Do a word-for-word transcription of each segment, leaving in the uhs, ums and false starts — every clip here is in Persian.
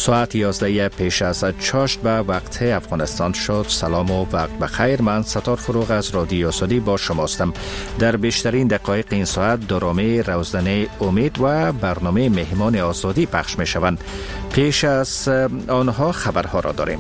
ساعت یازده پیش از چاشت به وقت افغانستان شد. سلام و وقت بخیر. من ستار فروغ از رادیو آزادی با شماستم. در بیشترین دقایق این ساعت درامه روزنامه امید و برنامه مهمان آزادی پخش می شوند. پیش از آنها خبرها را داریم.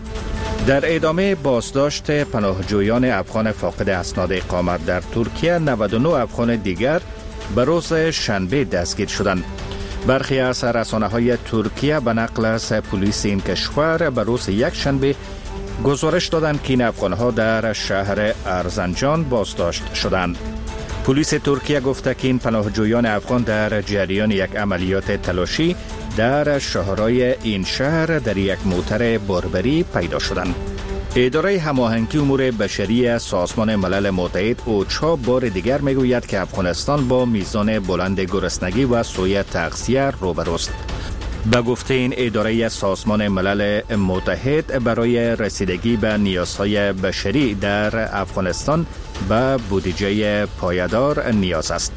در ادامه بازداشت پناهجویان افغان فاقد اسناد اقامت در ترکیه، نود و نه افغان دیگر به روز شنبه دستگیر شدند. برخی از رسانه‌های ترکیه به نقل از پلیس این کشور به روز یک شنبه گزارش دادند که این افغان‌ها در شهر ارزنجان بازداشت شدند. پلیس ترکیه گفته که این پناهجویان افغان در جریان یک عملیات تلاشی در شهرهای این شهر در یک موتر باربری پیدا شدند. اداره هماهنگی امور بشری سازمان ملل متحد اوچا بار دیگر میگوید که افغانستان با میزان بلند گرسنگی و سوء تغذیه روبروست. به گفته این اداره سازمان ملل متحد، برای رسیدگی به نیازهای بشری در افغانستان به بودجه پایدار نیاز است.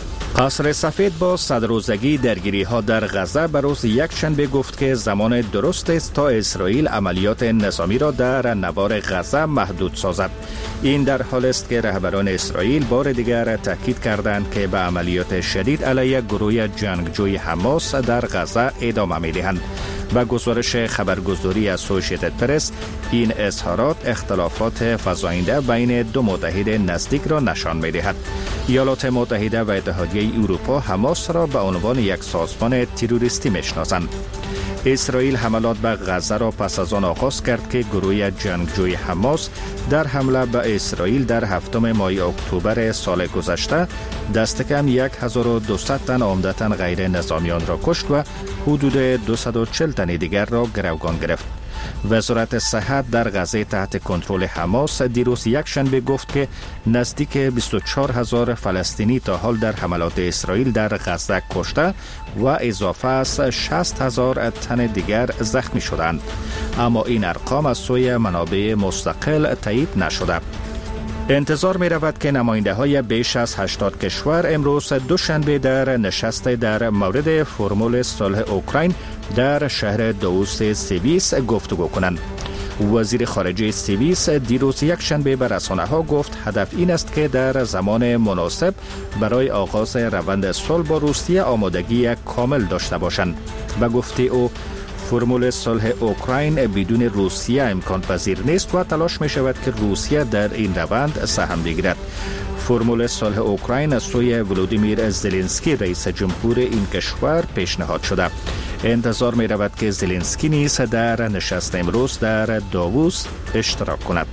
قصر سفید با صدروزگی درگیری ها در غزه به روز یک شنبه گفت که زمان درست است تا اسرائیل عملیات نظامی را در نوار غزه محدود سازد. این در حال است که رهبران اسرائیل بار دیگر تاکید کردند که به عملیات شدید علیه گروه جنگجوی حماس در غزه ادامه می‌دهند. با گزارش خبرگزاری اسوسییتد پرس، این اظهارات اختلافات فزاینده بین دو متحد نزدیک را نشان می‌دهد. ایالات متحده و اتحادیه اروپا حماس را به عنوان یک سازمان تروریستی می‌شناسند. اسرائیل حملات به غزه را پس از آن آغاز کرد که گروه جنگجوی حماس در حمله به اسرائیل در هفتم ماه اکتبر سال گذشته دست کم صد و دویست تن عمدتاً غیر نظامیان را کشت و حدود دویست و چهل تن دیگر را گروگان گرفت. وزارت صحت در غزه تحت کنترل حماس دیروز یک شنبه گفت که نزدیک بیست و چهار هزار فلسطینی تا حال در حملات اسرائیل در غزه کشته و اضافه از شصت هزار تن دیگر زخمی شدند. اما این ارقام از سوی منابع مستقل تایید نشده. انتظار می رود که نماینده های بیش از هشتاد کشور امروز دوشنبه در نشست در مورد فرمول صلح اوکراین در شهر داووس سوئیس گفتگو کنند. وزیر خارجه سوئیس دیروز یک شنبه به رسانه ها گفت هدف این است که در زمان مناسب برای آغاز روند صلح با روسیه آمادگی کامل داشته باشند. به گفته او، فرمول صلح اوکراین بدون روسیه امکان پذیر نیست و تلاش می شود که روسیه در این روند سهم بگیرد. فرمول صلح اوکراین از سوی ولودیمیر زلنسکی رئیس جمهور این کشور پیشنهاد شده. انتظار می رود که زلنسکی نیز در نشست امروز در داووس اشتراک کند.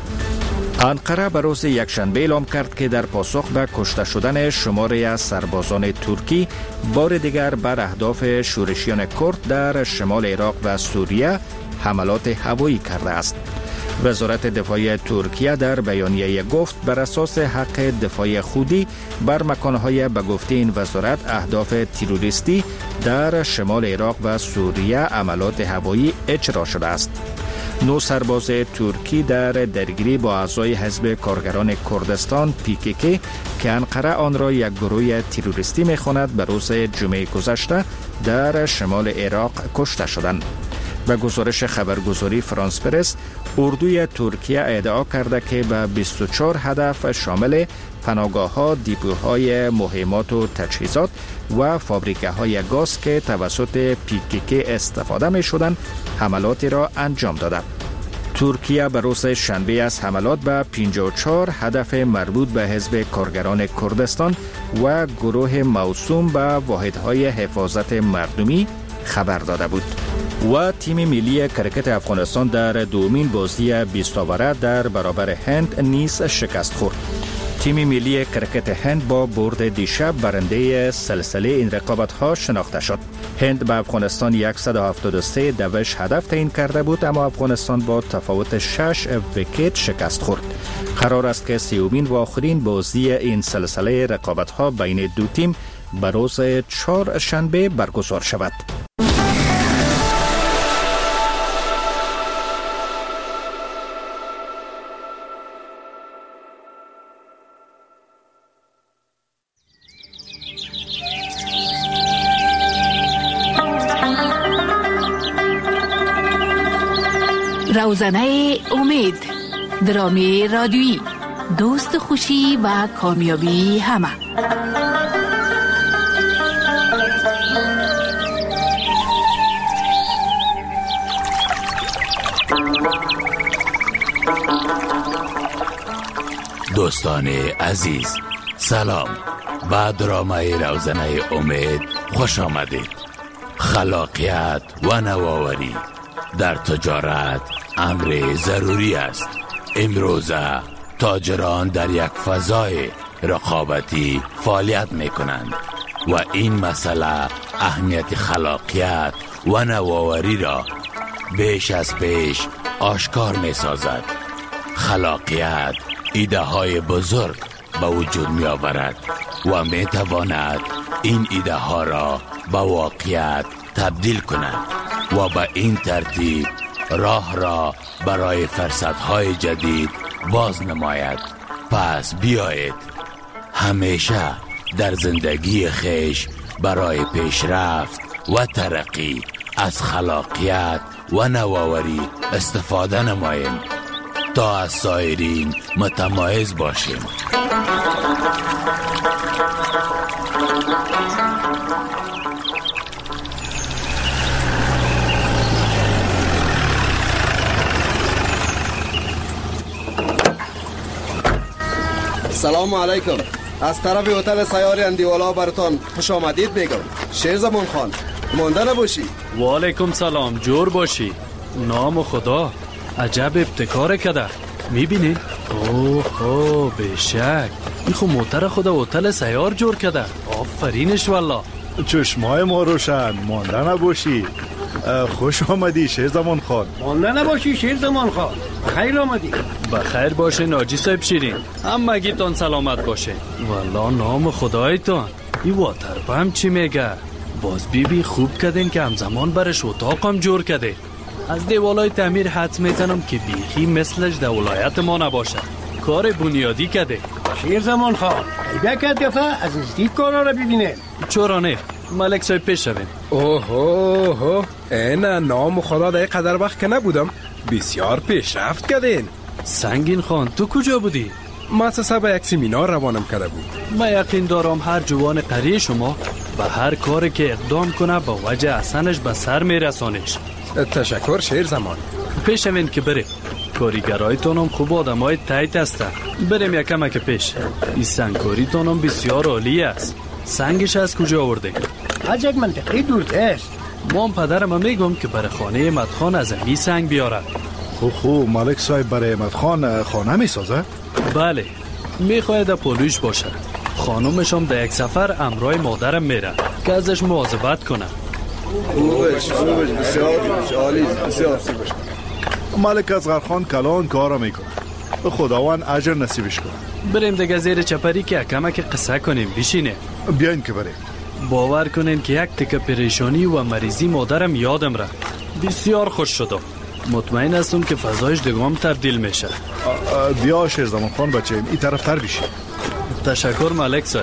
انقره به روز یکشنبه اعلام کرد که در پاسخ به کشته شدن شماری از سربازان ترکی بار دیگر بر اهداف شورشیان کرد در شمال عراق و سوریه حملات هوایی کرده است. وزارت دفاع ترکیه در بیانیه گفت بر اساس حق دفاع خودی بر مکانهای به گفته این وزارت اهداف تروریستی در شمال عراق و سوریه عملیات هوایی اجرا شده است. نو سرباز ترکی در درگیری با اعضای حزب کارگران کردستان پی کی کی که انقره آن را یک گروه تروریستی می‌خواند به روز جمعه گذشته در شمال عراق کشته شدند. به گزارش خبرگزاری فرانس پرس، اردوی ترکیه ادعا کرده که به بیست و چهار هدف شامل پناهگاه‌ها، دیپوهای مهمات و تجهیزات و فابریکه‌های گاز که توسط پی کی کی استفاده می‌شدند حملاتی را انجام داده. ترکیه به روز شنبه از حملات به پنجاه و چهار هدف مربوط به حزب کارگران کردستان و گروه موسوم به واحدهای حفاظت مردمی خبر داده بود. و تیم ملی کرکت افغانستان در دومین بازی بیست اوره در برابر هند نیز شکست خورد. تیم ملی کرکت هند با برد دیشب برنده سلسله این رقابت ها شناخته شد. هند به افغانستان صد و هفتاد و سه دوش هدف تعیین کرده بود، اما افغانستان با تفاوت شش ویکت شکست خورد. قرار است که سومین و آخرین بازی این سلسله رقابت ها بین دو تیم به روز چهارشنبه برگزار شود. روزنه امید، درامه رادیویی، دوست خوشی و کامیابی همه. دوستان عزیز سلام، به درامه روزنه امید خوش آمدید. خلاقیت و نوآوری در تجارت امر ضروری است. امروزه تاجران در یک فضای رقابتی فعالیت می کنند و این مسئله اهمیت خلاقیت و نوآوری را بیش از پیش آشکار می سازد. خلاقیت ایده های بزرگ به وجود می آورد و می تواند این ایده ها را به واقعیت تبدیل کند و به این ترتیب راه را برای فرصت‌های جدید باز نماید. پس بیایید همیشه در زندگی خیش برای پیشرفت و ترقی از خلاقیت و نوآوری استفاده نماییم تا از سایرین متمایز باشیم. سلام علیکم. از طرف هتل سیار اندیوالا براتان خوش آمدید میگم. شیرزمان خان، مانده نباشی. و علیکم سلام، جور باشی. نام خدا، عجب ابتکار کده. میبینین؟ اوه اوه بشک این خو موتر خدا هتل سیار جور کده. آفرینش والله. چشمای ما روشن، مانده نباشی. خوش آمدی شیرزمان خان. مانده نباشی شیرزمان خان، بخیر آمدی. بخیر باشه ناجی صاحب شیرین، همگیتان سلامت باشه. والله نام خدایتان. این واتر پمپ چی میگه؟ باز بی بی خوب کردین که همزمان برش اتاقم جور کرده. از دیوالای تعمیر حدس میزنم که بیخی مثلش در ولایت ما نباشه. کار بنیادی کرده. شیرزمان خان، یک دفعه از نزدیک کارا رو ببینه. چرا نه؟ ملک صاحب پیش شوین. اوه اوه اینا نام خدا در قدر وقت که نبودم بسیار پیشرفت کردین. سنگین خان، تو کجا بودی؟ مؤسسه به یک سمینار روانم کرده بود. من یقین دارم هر جوان قریه شما به هر کاری که اقدام کنه با وجه احسنش به سر میرسانش. تشکر شیرزمان. پیش شوین که بریم. کاریگرایتونم خوب آدمای تایت هستن. بریم یکم که پیش. این سنگکاریتونم بسیار عالی است. سنگش از کجا آورده؟ از یک منطقه دور است. مام پدرم میگم که برای خانه احمد خان از می سنگ بیارد. خو خو ملک صاحب برای احمد خان خانه می سازه؟ بله، میخواید پولوش باشه. خانومشم در یک سفر امرای مادرم میره که ازش مواظبت کنه. خوبش خوبش بسیار عالی بسیار. ملک اصغر خان کلان کارا میکنه. خداوند اجر نصیبش کنه. بریم دیگه زیر چپری که کمک قصه کنیم. بشینه. بیاین که بریم. باور کنین که یک تک پریشانی و مریضی مادرم یادم رفت. بسیار خوش شدم. مطمئن هستم که فضایش دگام تبدیل میشه. بیا شیرزمان خان بچه این طرف تر بشی. تشکر ملک صاحب.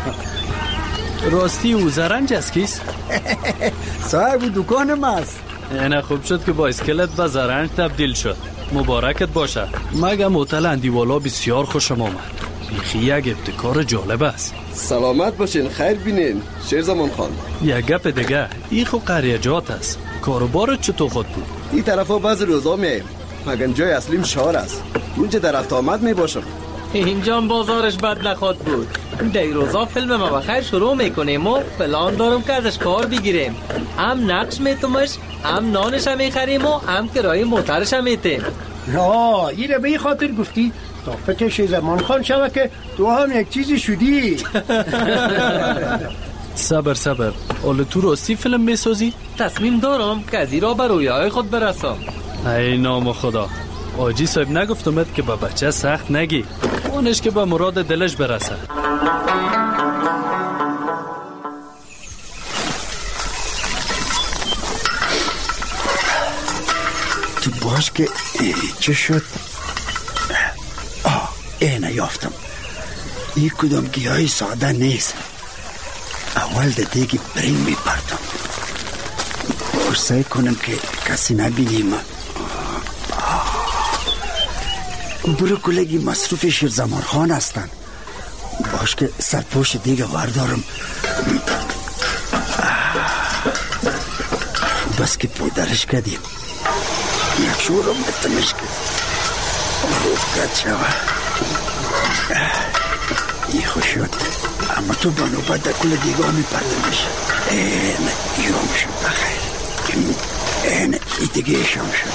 راستی او زرنج است کیست؟ صاحب دکانم است. اینه خوب شد که با اسکلت به زرنج تبدیل شد. مبارکت باشه. مگم هتل اندیوالا بسیار خوشم آمد. بیخی یک ابتکار جالب است. سلامت باشین، خیر بینین شیرزمان خان. یک گپ دیگه، این خو قریجات است. کاروبارت چطور خود بود؟ این طرفا بعض روزا میایم، مگن جای اصلیم شهر است. اونجا در رفت آمد می باشم. اینجا بازارش بد نخواد بود. در روزا فیلم ما بخیر شروع میکنیم و پلان دارم که ازش کار بگیریم. هم نقش میتومش، هم نانش هم میخریم و هم کرایه موترش هم میتیم. نه این رو به این خاطر گفتی تا فکر شیرزمان خان شوه که تو هم یک چیزی شدی. صبر صبر، حالا تو راستی فیلم میسازی؟ تصمیم دارم که از این را به رویاهای خود برسم. ای نام خدا، آجی صاحب نگفتمت که با بچه سخت نگی، اونش که به مراد دلش برسه. تو باش که چه شد؟ آه اینه یافتم. این کدام گیاهی ساده نیست. اول ده دیگی برنگ می پرتم. سعی کنم که کسی نبینیم. برو کلگی مصروف شیرزمان خان هستن. باش که سرپوش دیگه وردارم. بس که پودرش کردیم یک شورم بتمش کرد خوب کد شوه. ای خوش شد، اما تو بانو باید در کل دیگه همی پردمش. اینه یوم شد بخیر. اینه ای دیگه شام شد.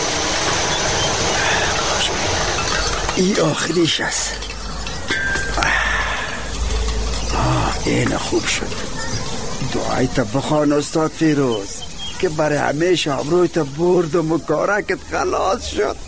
ای آخریش هست. آه اینه خوب شد. دعای تا بخوان استاد فیروز که برای همیشه آبروی تا بردم و کارکت خلاص شد.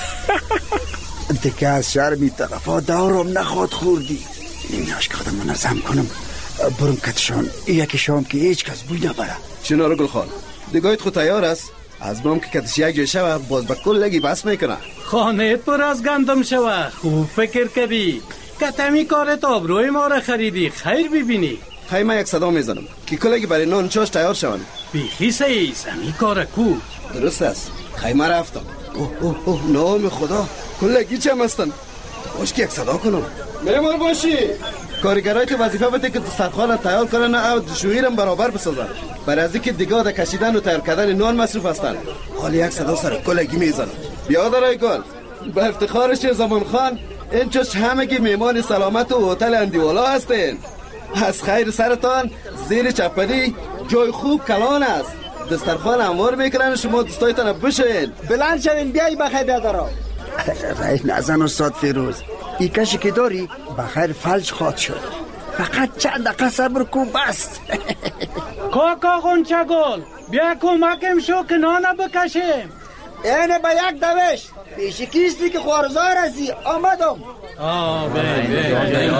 دیگه از شرمی طرفا دورم نخواد خوردی. ایناش که خودم منظم کنم برم کتشان یکی شام که هیچ کس بوی نبره. چنارو گل خان دیگاهت خود تیار است؟ از برم که کتش یک جای شوه باز با کل لگی بس میکنه. خانه پر از گندم شوه. خوب فکر کردی کتمی کارت آبروی ما را خریدی. خیر ببینی. خیلی من یک صدا میزنم که کلگی برای نان چاش تیار شون. بیخی سیز همی کار کو. درست است. خیلی من رفتم. اوه اوه اوه نام خدا کلگی چه هستن؟ باش که یک صدا کنم. میمار باشی کارگرای تو وظیفه بده که دسترخوان تیار کنن او شویرم برابر بسازن. برای از اینکه دیگه در کشیدن و تیار کردن نان مصروف هستن. حالی یک صدا سر کلگی میزنم. بیا درای گل به افتخار شیرزمان خان این چوش همگی میمان سلامت و هتل اندیوالا هستین. از خیر سرتان زیر چپدی جای خوب کلان است. دسترخوان هموار میکنن شما دوستایتان بشین. بلند شوین بیایی بخیر بیادارا. رای نزن استاد فیروز ای کشی که داری بخیر فلج خواد شد. فقط چند دقیقه صبر کن بس. کاکا غنچه گل بیا کمکم شو که نانه بکشیم. اینه با یک دوش پیشی کیستی که خوارزار هستی آمدم. آه بین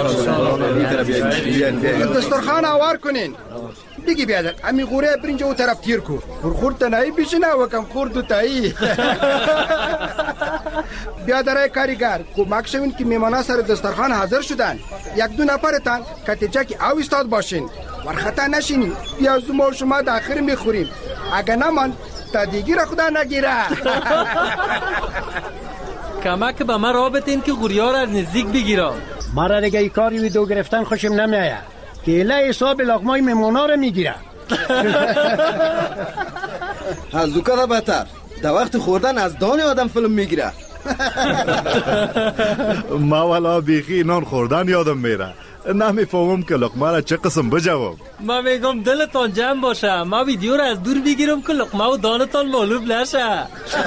بین دسترخوان آوار کنین. دیگه بیادر امی غوره برینج او طرف تیر کو. پرخورد تنهی بیشنه و کم خورد و تایی. بیادرای کاریگر کمک شوین که میمانا سر دسترخوان حاضر شدن. یک دو نفرتان کتیجه که او استاد باشین. ورخطا نشینین. پیازو ما شما داخل میخوریم. اگه نمان تا دیگی را خدا نگیره. کمک به من را بتین که غوریار از نزدیک بگیرم. مرا دیگه ای کاری ویدو گرفتن خوشم نمیاید که اله حساب لقمای میمونا رو میگیره. از دوکه بهتر در وقت خوردن از دان آدم فیلم میگیره. ما والا بیخی نان خوردن یادم میره. نمیفهمم که لقمه را چه قسم بجواب. من میگم دلتان جمع باشه. ما ویدیو را از دور بگیرم که لقمه و دانتان معلوم نشه.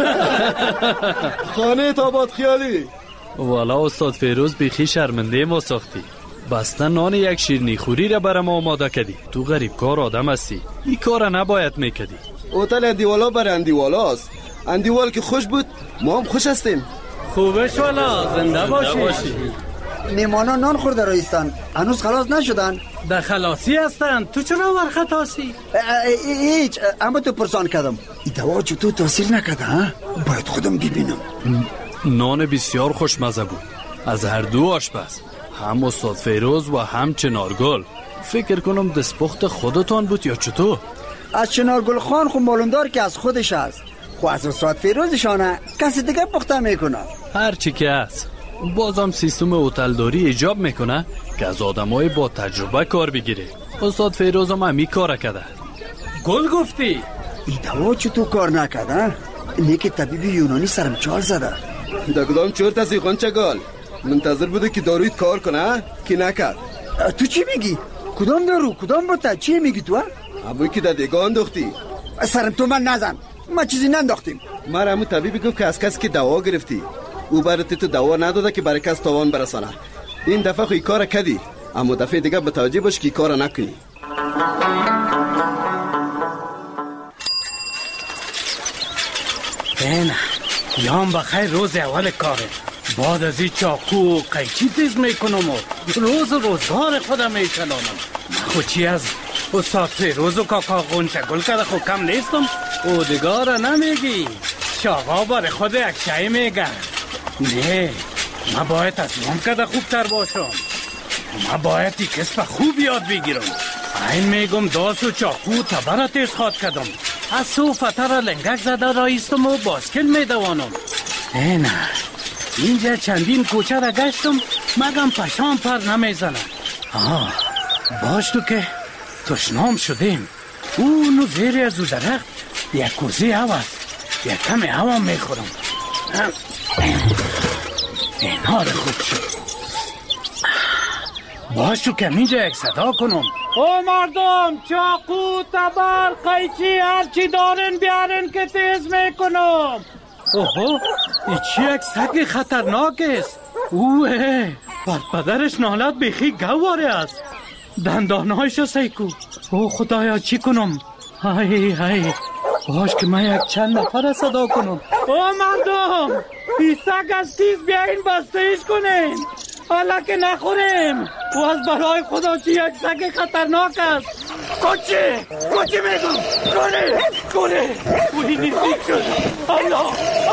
خانه تا باد خیالی. والا استاد فیروز بیخی شرمنده ما ساختی. بستن نان یک شیرنی خوری را برای ما آماده کردی. تو غریب کار آدم هستی. این کار را نباید میکردی. هتل اندیوالا برای اندیوالا است. اندیوال که خوش بود ما هم خوش هستیم. خوبش والا زنده باشی. میمانا نان خورده رایستان هنوز خلاص نشدن. در خلاصی هستن. تو چرا ورخط هستی؟ هیچ اما تو پرسان کردم ای دوا چطور تاثیر نکرده ها؟ باید خودم ببینم. نان بسیار خوشمزه بود از هر دو آشپز، هم استاد فیروز و هم چنارگل. فکر کنم دستپخت خودتان بود یا چطور؟ از چنارگل خان خب معلوم دار که از خودش است. خو از استاد فیروزشانه کسی دیگه پخته میکنه. هر چی که هست بازم سیستم هتلداری ایجاب میکنه که از آدمای با تجربه کار بگیره. استاد فیروز هم همی کار کرده. گل گفتی؟ ای دوا چطور کار نکرده؟ نیک طبیب یونانی سرم چال زده. در کدام چورت از ایقان چگال منتظر بوده که دارویت کار کنه که نکرد. تو چی میگی؟ کدام دارو؟ کدام بوده؟ چی میگی تو؟ همونی که در دیگه انداختی. سرم تو من نزن، ما چیزی ننداختیم. من همون طبیبی گفت که از کسی که دوا گرفتی او برای تو دوا نداده که برای کس تاوان برسانه. این دفعه خوی کار کردی اما دفعه دیگه متوجه باش که کار نکنی. اینه یام بخیر روز اول کاره. بعد از این چاقو و قیچی تیز میکنم و روز روزگار خودم میکنم. من خود چی از استاد فیروز و کاکا غنچه گل کرده خود کم نیستم. او دیگاره نمیگی شاقا بار خود یک شای میگه. نه من باید از مام کده خوبتر باشم. من باید ای کسب خوب یاد بگیرم. این میگم داس و چاقو تبره تیز خواد کدم. از سو فتر لنگک زده رایستم و باسکل میدوانم. نه نه اینجا چندین کوچه را گشتم مگم پشام پر نمیزنه. آه باش تو که تشنام شدیم. او نو زیر از او درخت یک کوزی هوا یک کمی هوا میخورم. این حال خوب شد. باش تو که اینجا یک صدا کنم. او مردم چاقو تبر قیچی هرچی دارن بیارن که تیز میکنم. اوه این چی یک سگ خطرناک است. اوه بر پدرش نالت بیخی گواره است. دندانهایشو سیکو. او خدایا چی کنم؟ های های باش که من یک چند نفر صدا کنم. او مردم این سگ از تیز بیاین بستهش کنین حالا که نخوریم. و از برای خدا چی یک سگ خطرناک است. کوچه کوچه میگم کنه کنه وی نزدیک شد. الله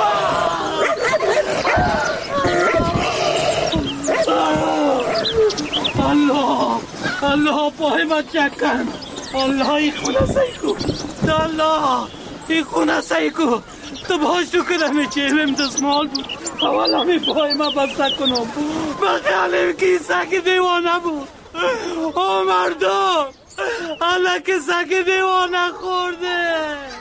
الله الله پای ما چکن. الله ای خونه سیکو الله ای خونه سیکو تو باش تو که نمیچهلم دستمال بود. اول همی پای ما بسته کنم بخیالیم که سگ دیوانه بود. او مردم حالا که سگ دیوانه خورده.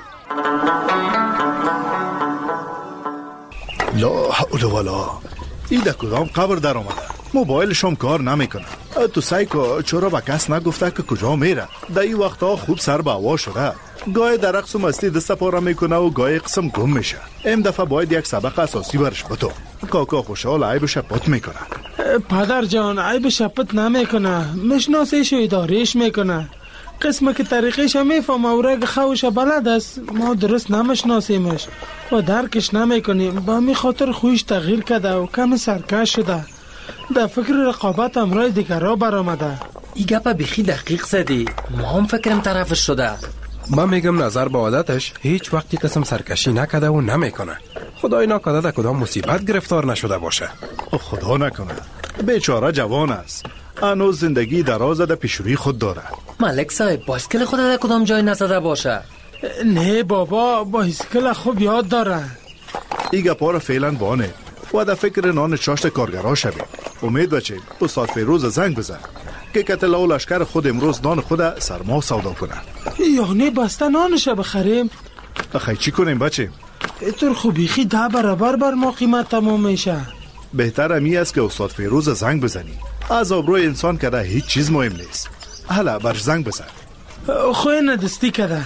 لا حول ولا این در کدام قبر در آمده. موبایلش هم کار نمیکنه. تو سایکو چرا به کس نگفته که کجا میره؟ در این وقتا خوب سر به هوا شده. گاهی در رقص و مستی دست پاره میکنه و گاهی قسم گم میشه. این دفعه باید یک سبق اساسی برش بتو. کاکا خوشحال عیبش پت میکنه. پدر جان عیبش پت نمیکنه، مشناسیش و اداریش میکنه. قسمه که طریقش هم میفهم و رگ خوش بلد است. ما درست نمشناسیمش و درکش نمیکنیم. با می خاطر خویش تغییر کرده و کم سرکش شده. در فکر رقابت امرای دیگر را برآمده. این گپ بیخی دقیق زدی. ما هم فکرم طرفش شده. من میگم نظر به عادتش هیچ وقتی قسم سرکشی نکده و نمیکنه. خدای ناکرده در کدام مصیبت گرفتار نشده باشه. خدا نکنه. بیچاره جوان است. هنوز زندگی دراز در پیشروی خود داره. ملک صاحب بایسکل خود در کدام جای نزده باشه؟ نه بابا بایسکل خوب یاد داره. این گپا را فعلا بانه و در فکر نان چاشت کارگرها شویم. امید بچه استاد فیروز زنگ بزن که کتل و لشکر خود امروز نان خود سرما سودا کنه. یعنی بسته نانش بخریم؟ خیلی چی کنیم بچه؟ اینطور خوبیخی ده برابر بر ما قیمت تمام میشه. بهتر امی است که استاد فیروز زنگ بزنی. از آبروی انسان کده هیچ چیز مهم نیست. حالا برش زنگ بزن. خوی ندستی کده.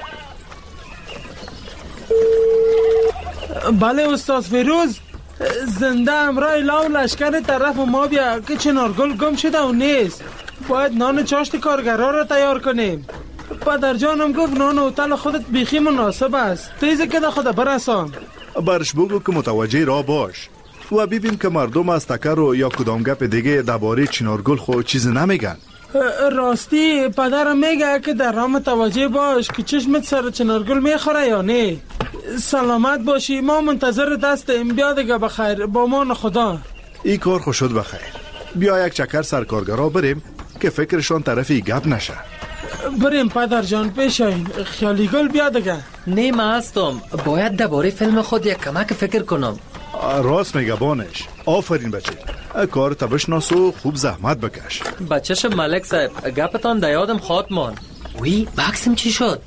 بله استاد فیروز، زنده امرای لاو لشکر طرف ما بیا که چنارگل گم شده و نیست. باید نان چاشت کارگرها را تیار کنیم. پدر جانم گفت نان اوتل خودت بیخی مناسب است. تیزه که ده خود برسان. برش بگو که متوجه را باش و ببین که مردم از تکر و یا کدام گپ دیگه درباره چنارگل خود چیز نمیگن. راستی پدرم میگه که در راه متوجه باش که چشمت سر چنارگل میخوره یا نه. سلامت باشی. ما منتظر دستیم. بیا دیگه بخیر. با مان خدا. این کار خوش شد بخیر. بیا یک چکر سرکارگرها بریم که فکرشان طرفی گپ نشه. بریم پدر جان پیش این. خیالی گل بیا دیگه. نه من هستم. باید درباره فیلم خود یک کمک فکر کنم. راست میگه بانش. آفرین بچه. کار تبشناس و خوب زحمت بکش. بچهش ملک صاحب گپتان در یادم خواهد مان. وی بکسم چی شد؟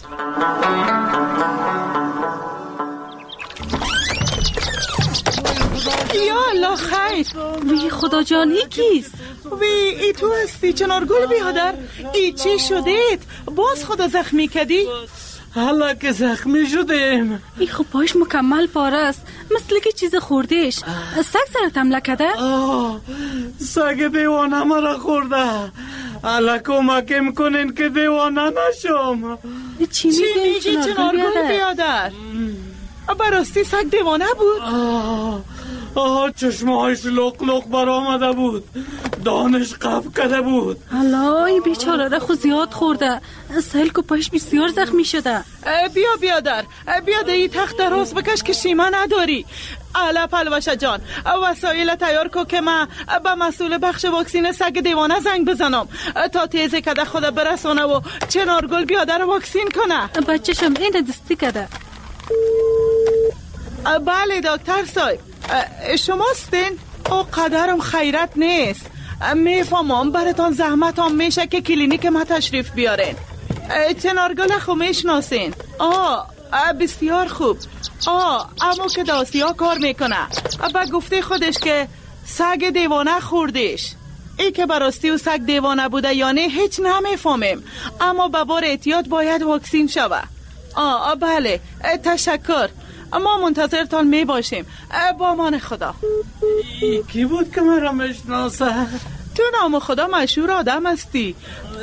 یا الله خیر. وی خدا جان ای کیست؟ وی ای تو هستی چنارگل بیادر؟ ای چی شدید؟ باز خدا زخمی کردی؟ حالا که زخمی شدیم. ای خب پاش مکمل پاره است، مثل که چیز خوردهش. سگ سرت حمله کرده؟ سگ دیوانه مرا خورده. حالا کمکم کنین که دیوانه نشم. چی میگی چنارگل بیادر؟ براستی سگ دیوانه بود؟ آه آه چشمهایش لق لق برآمده بود. دانش قف کرده بود. الله ای بیچاره را خود زیاد خورده. سهل که پایش بسیار زخمی شده. بیا بیادر بیا ده ای تخت دراز بکش که شیمه نداری. الا پلوشه جان وسایل تیار کو که من به مسئول بخش واکسین سگ دیوانه زنگ بزنم تا تیزه کده خود برسانه و چنارگل بیادر واکسین کنه. بچه‌شم این دستی کده. بله دکتر صاحب. شماستین؟ او قدرم خیرت نیست. میفهمم براتان زحمت هم میشه که کلینیک ما تشریف بیارین. چنارگل خو میشناسین؟ آه بسیار خوب. آه امو که داستیا کار میکنه. با گفته خودش که سگ دیوانه خوردیش. ای که براستی و سگ دیوانه بوده یا نه هیچ نمیفهمیم، اما به بار احتیاط باید واکسین شوه. آه بله تشکر، ما منتظرتان می باشیم. با امان خدا. ای کی بود که مرا میشناسه؟ تو نام خدا مشهور آدم هستی.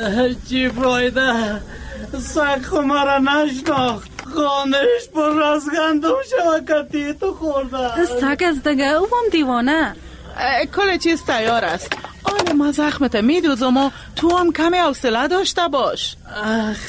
چی فایده؟ سگ خو مرا نشناخت. خانش پر از گندم شوکتی تو خورده. سگ از دگه او هم دیوانه. کل چیز تیار است. آن ما زخمت میدوزم و تو هم کمی حوصله داشته باش. اخ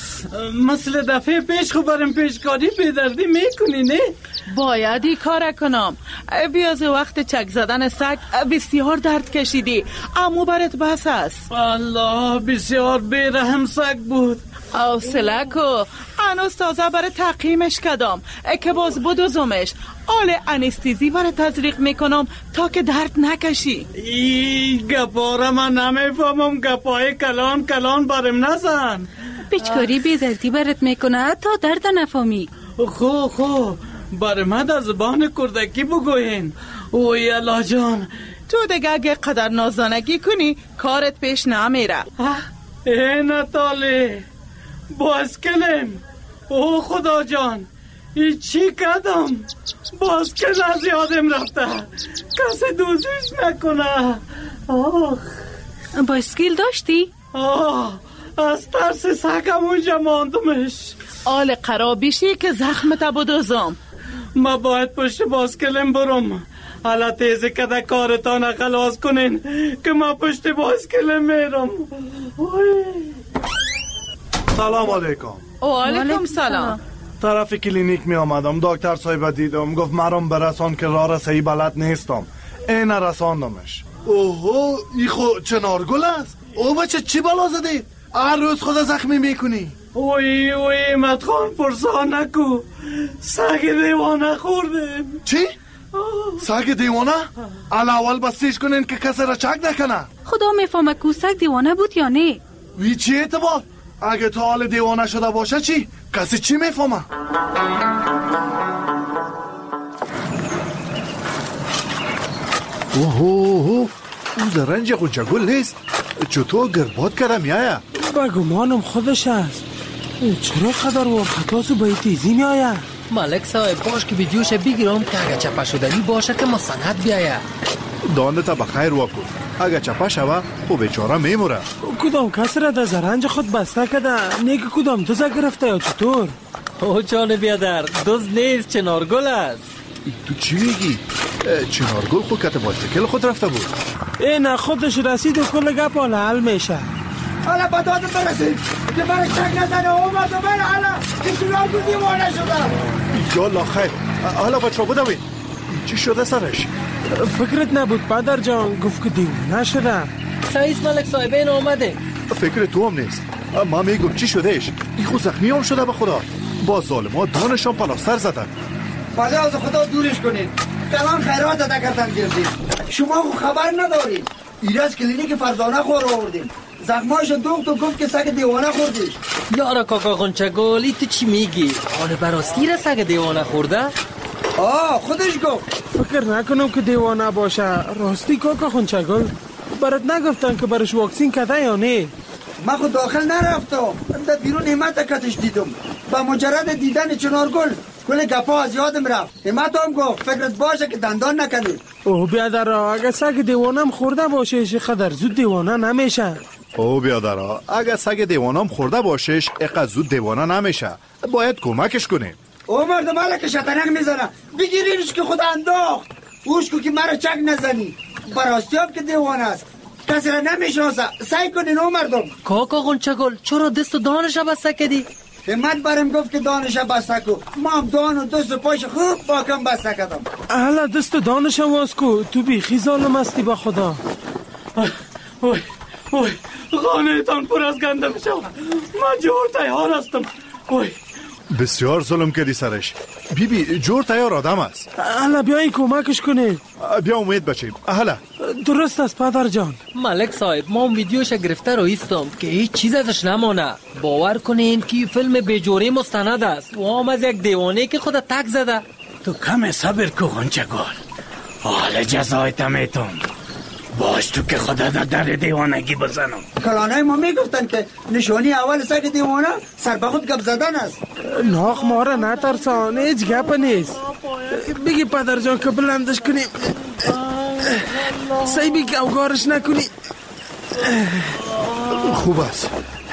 مثل دفعه پیش خو برم پیشکاری بیدردی میکنی نه؟ باید ای کار کنم. بیاز وقت چک زدن سگ بسیار درد کشیدی، اما برات بس است. الله بسیار بیرحم سگ بود. حوصله کو، هنوز تازه برای تقییمش کدام که باز بدوزمش. آل انستیزی برای تزریق میکنم تا که درد نکشی. ای گپاره من نمیفهمم، گپای کلان کلان برم نزن. بیچکاری بیدردی برات میکنه تا درد نفهمی. خو خو برای من در زبان کردکی بگوین. اوی الله جان، تو دیگه اگه قدر نازانگی کنی کارت پیش نمیره. ای نتالی باسکلم. او خدا جان ای چی کدم؟ باسکل از یادم رفته، کسی دوزیش نکنه. آخ باسکل داشتی؟ آه از ترس سگم اونجا ماندمش. آل قرابیشی که زخمت بدوزم. ما باید پشت باسکلم برم. حالا تیزی کده کارتان خلاص کنین که ما پشت باسکلم میرم. سلام علیکم. و علیکم سلام. طرف کلینیک می آمدم، دکتر صاحب دیدم، گفت مرام برسان که راه رسایی بلد نیستم. این رساندمش. اوهو ای خو چنارگل است. او بچه چی بلا زدی؟ هر روز خود زخمی میکنی. اوی اوی مدخان پرسا نکو، سگ دیوانه خوردیم. چی؟ سگ دیوانه؟ الاول بستیش کنین که کسی را چک نکنه. خدا میفهمه که سگ دیوانه بود یا نه. وی چی اعتبار؟ اگه تا حال دیوانه شده باشه چی؟ کسی چی میفهمه؟ اوه اوه او زرنج قنچه گل نیست. چطور گرباد کرده میایه؟ با گمانم خودش است. چرا قدر ورخطاسو به تیزی میایه؟ ملک صاحب باش که ویدیوش بگیرم که اگه چپه شدنی باشه که مستند بیایه. دانتا بخیر واکو، اگه چپه شوه خب بیچاره میموره. کدام کس را در زرنج خود بسته کده؟ نیگه کدام دوز گرفته یا چطور؟ او جان بیادر دوز نیست، چنارگل است. تو چی میگی؟ چنارگل خود کت بایسکل خود رفته بود. این خودش رسید و کل گپ حالا حل میشه. حالا با دادم برسید که برش تک نزنه اومد و بره حالا که چنارگل دیوانه شده. یالا خیر، حالا بچه بودوی چی شده سرش؟ فکرت نبود پدر جان گفت که دیوانه شده. سعیس ملک صاحب این آمده. فکر تو هم نیست. ما میگم چی شدهش؟ این خود زخمی هم شده به خدا. با ظالمات دانشان پلاستر زدن. بازه از خدا دورش کنید. کلان خیرات ادا کردن گردید. شما خو خبر ندارید. ایراز کلینیک فرزانه خور آوردیم. زخمایش دوخت و گفت که سگ دیوانه خوردیش. یارا کاکا غنچگل ای تو چی میگی؟ حال براستی را سگ دیوانه خورده؟ آه خودش گفت. فکر نکنم که دیوانه باشه. راستی کاکا غنچگل برات نگفتن که برش واکسین کده یا نه؟ من خود داخل نرفتم، در بیرون همت کتش دیدم. با مجرد دیدن چنارگل کل گپا از یادم رفت. همت هم گفت فکرت باشه که دندان نکنی. اوه بیادرها اگه سگ دیوانم خورده باشه قدر زود دیوانه نمیشه. او بیادرها اگه سگ دیوانم خورده باشش اقدر زود دیوانه نمیشه. باید کمکش کنیم. او مردم حالا که شطرنگ میزنه بگیرینش که خود انداخت. اوش کو که مرا چک نزنی. براستی هم که دیوانه است. کسی را نمیشناسه. سعی کنین او مردم. کاکا غنچگل چرا دست و دانش بسته کردی؟ همت برم گفت که دانش بسته کو. ما هم دان و دست و پاش خوب باکم بسته کردم. حالا دست و دانش هم واز کو. تو بیخی ظالم هستی با خدا. اوی اوی خانه تان پر از گنده میشه. من جور تیار هستم. اوی بسیار ظلم کردی سرش. بی بی جور تیار آدم است. حالا بیایی کمکش کنید. بیا امید بچیم. حالا درست است پدر جان. ملک صاحب ما اون ویدیوش گرفته رو ایستم که هیچ چیز ازش نمانه. باور کنین که فیلم بیجوری مستند است و هم از یک دیوانه که خود تک زده. تو کم صبر کو غنچه گل، حال جزایت میتم. باش تو که خدا در در دیوانگی بزنم. کلانای ما میگفتن که نشانی اول سگ دیوانه سر به خود گپ زدن است. ناخ ما را نترسان، هیچ گپ نیست. بگی پدر جان که بلندش کنیم، سیبی گوگارش نکنی. خوب است.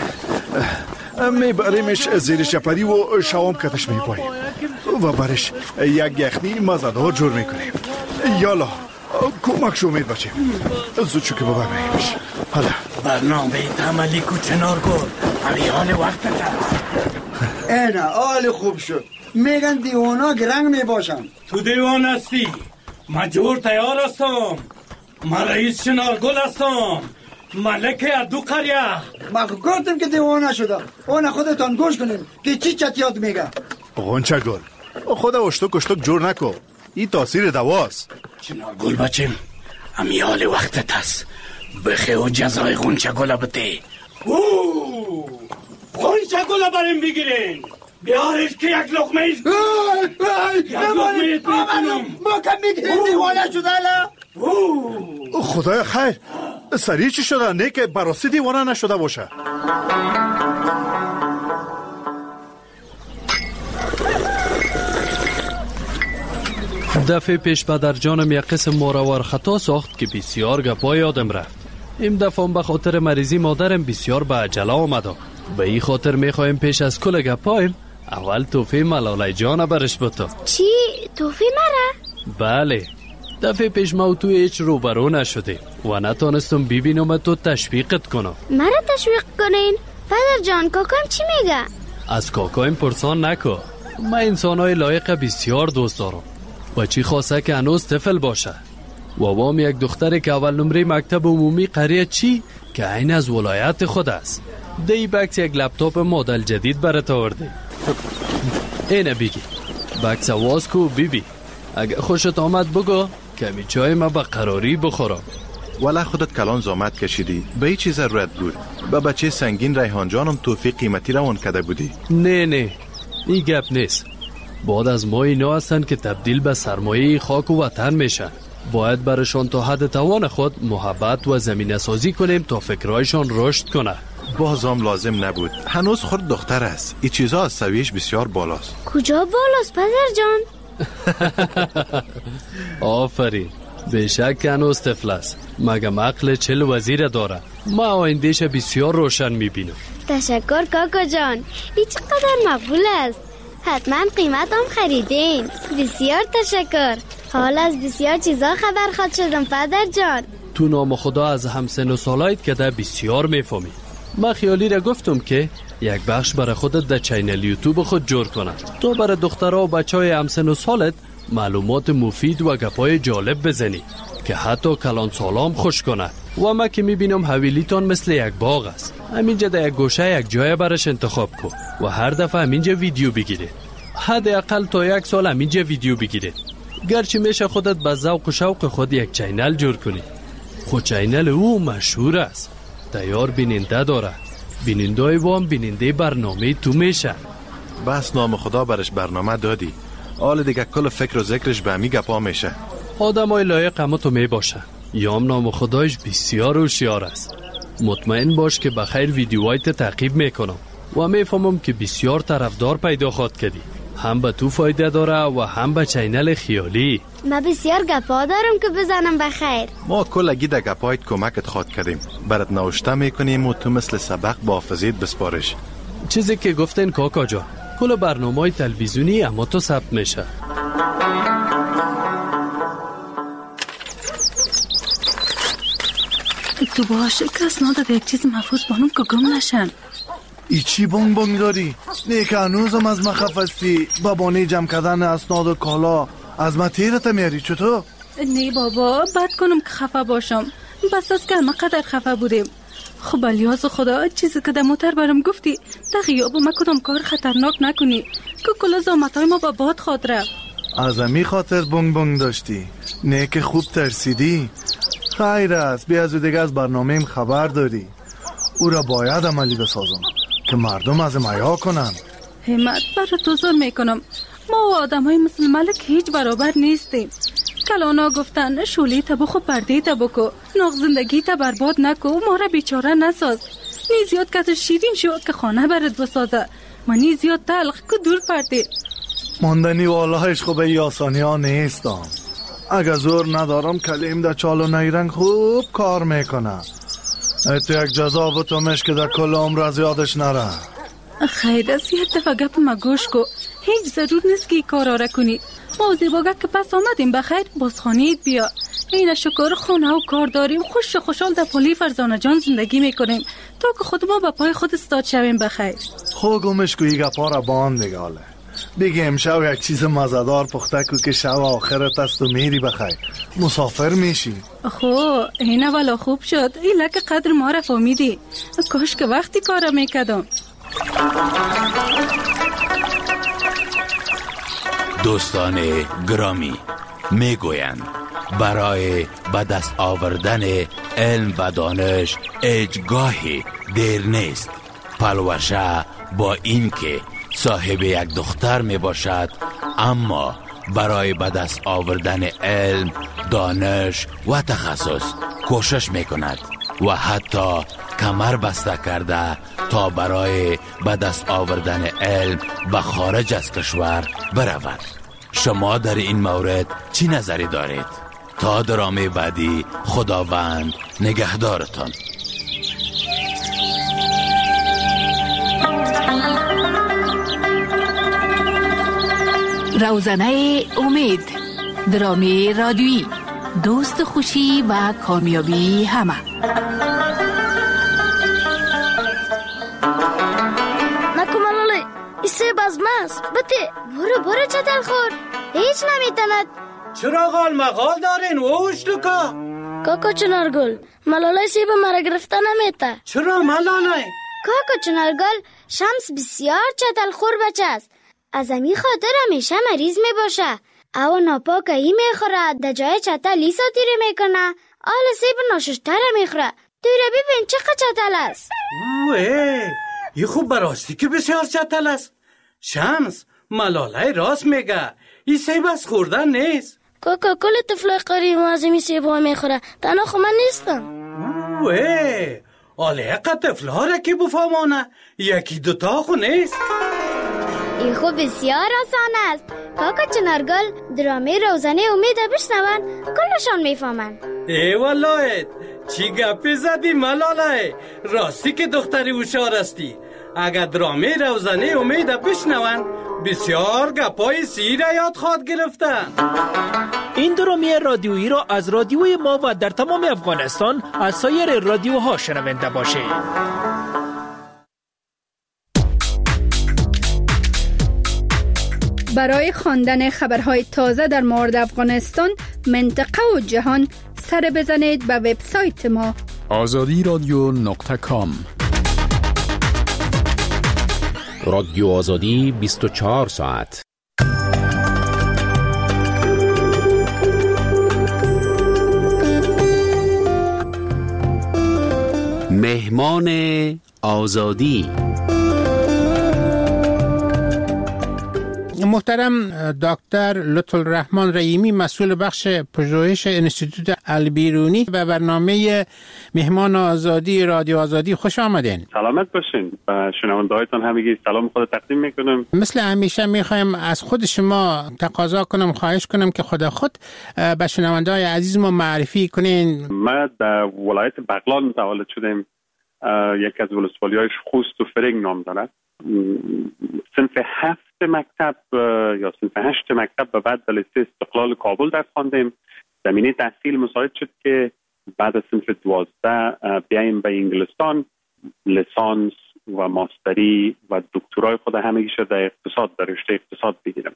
میبریمش زیر شپری و شوام کتش میپاییم و برش یک یخنی مزدار جور میکنیم. یالا کمک شو امید بچیم. زود شو که ببریمش. حالا برنامه تعملی کو چنار گل همی حال وقت تا اینا حال خوب شد. میگن دیوانا گرنگ میباشن. تو دیوان هستی، من جور تیار هستم. من رئیس چنار گل هستم، ملک ادو قریه. من گفتم که دیوانه شده. اون خودتان گوش کنین که چی چتیات میگه. غنچه گل خدا اشتک اشتک جور نکو، این تاثیر دواست. چنار گل بچیم همی حال وقتت هست. بخی و جزای غنچه گل بته. غنچه گل بریم بگیرین. بیارش که یک لقمه ایش یک لقمه ایش میکنم. ما کم میگیرین دیوانه شده الان. خدای خیر سریع چی شده؟ نه که براستی دیوانه نشده باشه. دفعه پیش پدر جانم یک قسم ماروار خطا ساخت که بسیار گپا یادم رفت. این دفعه به خاطر مریضی مادرم بسیار به عجله آمده. به این خاطر میخوایم پیش از کل گپایم اول توفی ملاله جان برش بتو. چی؟ توفی مرا؟ بله. دفعه پیش ما تو هیچ روبرو نشده و نتانستم ببینم تو تشویقت کنم. مرا تشویق کنین؟ پدر جان کاکایم چی میگه؟ از کاکایم پرسان نکو. من انسانای لایق بسیار دوست دارم. بچی خواسته که هنوز طفل باشه و وام یک دختری که اول نمره مکتب عمومی قریه چی که عین از ولایت خود است. دی بکس یک لپتاپ مدل جدید برات آورده. اینه بگی بکس واز کو بیبی اگه خوشت آمد بگو کمی چای ما با قراری بخورم. ولی خودت کلان زامت کشیدی، به هیچ چیز ضرورت بود. با بچه سنگین ریحان جانم توفیق قیمتی روان کرده بودی. نه نه این گپ نیست. بعد از ما اینا هستن که تبدیل به سرمایه خاک و وطن میشن. باید برشان تا حد توان خود محبت و زمینه سازی کنیم تا فکرایشان رشد کنه. بازم لازم نبود، هنوز خود دختر است. این چیزا از سویش بسیار بالاست. کجا بالاست پدر جان؟ آفرین، بشک هنوز طفل است. مگم عقل چل وزیر داره. ما آیندهش بسیار روشن میبینم. تشکر کاکا جان، این چقدر مقبول است. حتما قیمت هم خریدین. بسیار تشکر. حال از بسیار چیزا خبر خواد شدم پدر جان. تو نام خدا از همسن و سالایت که ده بسیار میفهمی. من خیالی را گفتم که یک بخش برای خودت در چینل یوتیوب خود جور کنم تا برای دخترها و بچه های همسن و سالت معلومات مفید و گپای جالب بزنی که حتی کلان سالام خوش کنه. و ما که میبینم حویلیتان مثل یک باغ است. همینجا در یک گوشه یک جای برش انتخاب کن و هر دفعه همینجا ویدیو بگیره. حداقل تا یک سال همینجا ویدیو بگیره. گرچه میشه خودت به ذوق و شوق خود یک چینل جور کنی. خود چینل او مشهور است. تیار بیننده داره. بینندای وام بیننده برنامه تو میشه. بس نام خدا برش برنامه دادی. حال دیگه کل فکر و ذکرش به همی گپا میشه. آدم های لایق اما تو میباشه. یام نام خدایش بسیار هوشیار است. مطمئن باش که بخیر ویدیوهایت تعقیب میکنم و میفهمم که بسیار طرفدار پیدا خواد کردی. هم به تو فایده داره و هم به چینل خیالی. ما بسیار گپا دارم که بزنم بخیر. ما کلگی در گپایت کمکت خواد کردیم. برات نوشته میکنیم و تو مثل سبق با حافظیت بسپارش. چیزی که گفتن کاکا جان کل برنامه تلویزیونی اما تو ثبت میشه. تو باشه کس ناده یک چیز محفوظ بانم که گم نشن. ای چی بانگ بانگ داری؟ نه که هنوزم از من خفستی بابانه جمع کردن اسناد و کالا از من تیرت میاری چطور؟ نه بابا بد کنم که خفه باشم. بس از که همه قدر خفه بودیم. خب الیاس خدا چیزی که در موتر برام گفتی در غیاب ما کدام کار خطرناک نکنی که کلا زامتای ما با باد خواد رفت. از امی خاطر بونگ بونگ داشتی؟ نه که خوب ترسیدی؟ خیر است، بیا از دیگه از برنامه‌ام خبر داری. او را باید عملی بسازم که مردم از میا کنن. همت برای تو ظلم میکنم. ما و آدم های مثل ملک هیچ برابر نیستیم. کلانا گفتن شولی تا بخو پرده تا بکو، ناغ زندگی تا برباد نکو، ما را بیچاره نساز. نی زیاد کت شیرین شو که خانه برد بسازه و نی زیاد تلخ که دور پرده. ماندنی والهش خوب ای آسانی ها نیستم. اگه زور ندارم کلیم در چال و نیرنگ خوب کار میکنم. ایتو یک جزا بتومش که در کل عمر از یادش نره. خیر از یه دفعه گپ ما گوش کو. هیچ ضرور نیست که ای کارا را کنی. ما زیباگه که پس آمدیم بخیر بازخانیت بیا. این شکر خونه و کار داریم، خوش خوشحال در پلی فرزانه جان زندگی میکنیم تا که خود ما با پای خود استاد شویم بخیر. خو گمش کو ای گپا را باند نگاله. بگه امشب یک چیز مزدار پخته کو که شب آخرت است و میری بخیر مسافر میشی. خو اینه والا خوب شد. ای لکه قدر ما را فهمیدی. کاش که وقتی کارا میکدم. دوستان گرامی، میگویند برای به دست آوردن علم و دانش هیچگاهی دیر نیست. پلوشه با این که صاحب یک دختر می باشد، اما برای به دست آوردن علم، دانش و تخصص کوشش می کند و حتی کمر بسته کرده تا برای به دست آوردن علم به خارج از کشور برود. شما در این مورد چی نظری دارید؟ تا درامه بعدی خداوند نگهدارتان. روزنه امید، درامی رادیویی، دوست خوشی و کامیابی همه. نکو ملاله ایسه بازماست بته برو برو چطل خور هیچ نمیتند. چرا غال مغال دارین ووش لکا؟ کاکا چنارگل ملاله سیب مرا گرفته نمیته. چرا ملاله؟ کاکا چنارگل شمس بسیار چطل خور بچه است. از امی خاطر همیشه مریض می باشه. او ناپاکه ای می خوره در جای چطل لیسا تیره می کنه. آل سیب ناششتر می خوره. توی را ببین چقدر چطل است. اوه ای خوب براستی که بسیار چطل است. شمس ملاله راست میگه. این سیب از خوردن نیست. کاکا کل طفل قریب از امی سیب ها می خوره. تنها خو من نیستم. اوه آله اقا طفل ها را که بفهمانه یکی دوتا خو نیست. این خوب بسیار آسان است. کاکا چنارگل درامه روزنه امید بشنون کلشان میفهمن. ای والله چی گپی زدی ملاله؟ راستی که دختری هوشیار استی. اگر درامه روزنه امید بشنون بسیار گپای سیر یاد خواد گرفتن. این درامه رادیویی را از رادیوی ما و در تمام افغانستان از سایر رادیوها شنونده باشید. برای خواندن خبرهای تازه در مورد افغانستان، منطقه و جهان سر بزنید به وبسایت ما آزادی رادیو نقطه کام. رادیو آزادی بیست و چهار ساعت. مهمان آزادی. محترم دکتر لطف الرحمن رحیمی، مسئول بخش پژوهش انستیتوت البیرونی، به برنامه مهمان آزادی رادیو آزادی خوش آمدین. سلامت باشین. و شنونده‌هایتان همگی سلام خود تقدیم میکنم. مثل همیشه میخوایم از خود شما تقاضا کنم، خواهش کنم که خود خود به شنونده‌های عزیز ما معرفی کنین. ما در ولایت بغلان متولد شدیم. یکی از ولسوالی‌های خوست و فرنگ نام دارد. صنف هفت مکتب یا صنف هشت مکتب و بعد در لیسه استقلال کابل درس خواندیم. زمینه تحصیل مساعد شد که بعد از صنف دوازده بیاییم به انگلستان لیسانس و ماستری و دکترای خود همگی شد در اقتصاد، در رشته اقتصاد بگیرم.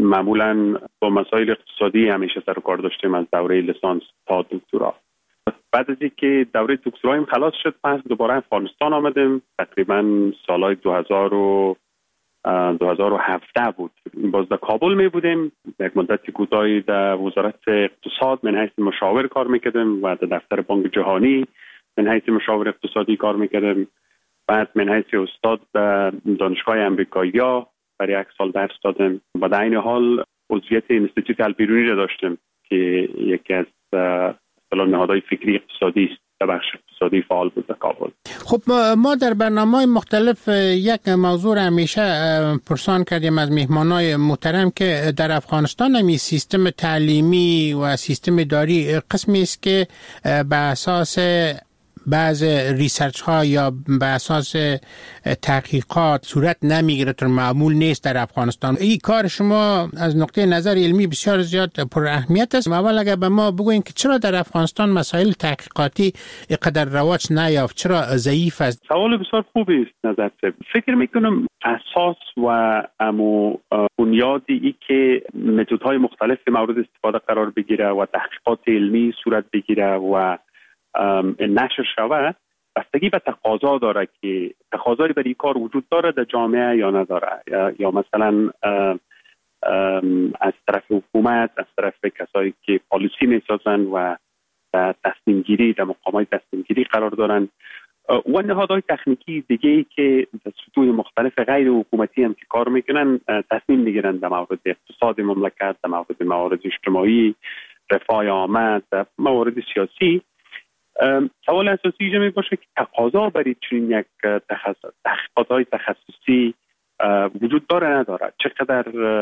معمولا با مسائل اقتصادی همیشه سر و کار داشتیم از دوره لیسانس تا دکترا. بعد از اینکه دوره دکترایم خلاص شد پس دوباره افغانستان آمدیم. تقریبا سالهای دو هزار و هفده بود. باز در کابل می بودیم. یک مدت کوتاهی در وزارت اقتصاد من حیث مشاور کار میکردیم و در دفتر بانک جهانی من حیث مشاور اقتصادی کار میکردیم. بعد من حیث استاد در دانشگاه امریکایی برای یک سال درس دادم و در این حال عضویت انستیتوت البیرونی را داشتم که یکی از نهادهای فکری اقتصادی است در بخش اقتصادی فعال بود در کابل. خب ما در برنامه‌های مختلف یک موضوع همیشه پرسان کردیم از مهمانای محترم که در افغانستان همی سیستم تعلیمی و سیستم اداری قسمی است که به اساس بعض ریسرچ ها یا به اساس تحقیقات صورت نمیگیره، طور معمول نیست در افغانستان. این کار شما از نقطه نظر علمی بسیار زیاد پر اهمیت است. اول اگر به ما بگوین که چرا در افغانستان مسائل تحقیقاتی اینقدر رواج نیافت، چرا ضعیف است؟ سوال بسیار خوبی است نظر. فکر میکنم اساس و امو بنیادی ای که متدهای مختلف مورد استفاده قرار بگیره و تحقیقات علمی صورت بگیره و نشر شود بستگی به تقاضا داره که تقاضایی برای این کار وجود داره در جامعه یا نداره، یا, یا مثلا از طرف حکومت، از طرف کسایی که پالیسی میسازن و در تصمیم گیری در مقامات تصمیم گیری قرار دارن و نهادهای تکنیکی دیگه ای که در سطوح مختلف غیر حکومتی هم که کار میکنن تصمیم میگیرن در مورد اقتصاد مملکت، در مورد موارد اجتماعی، رفاه عامه، در موارد سیاسی. سوال اساسی اینجا می باشه که تقاضا برای چنین یک تحقیقات تخصصی وجود داره نداره، چقدر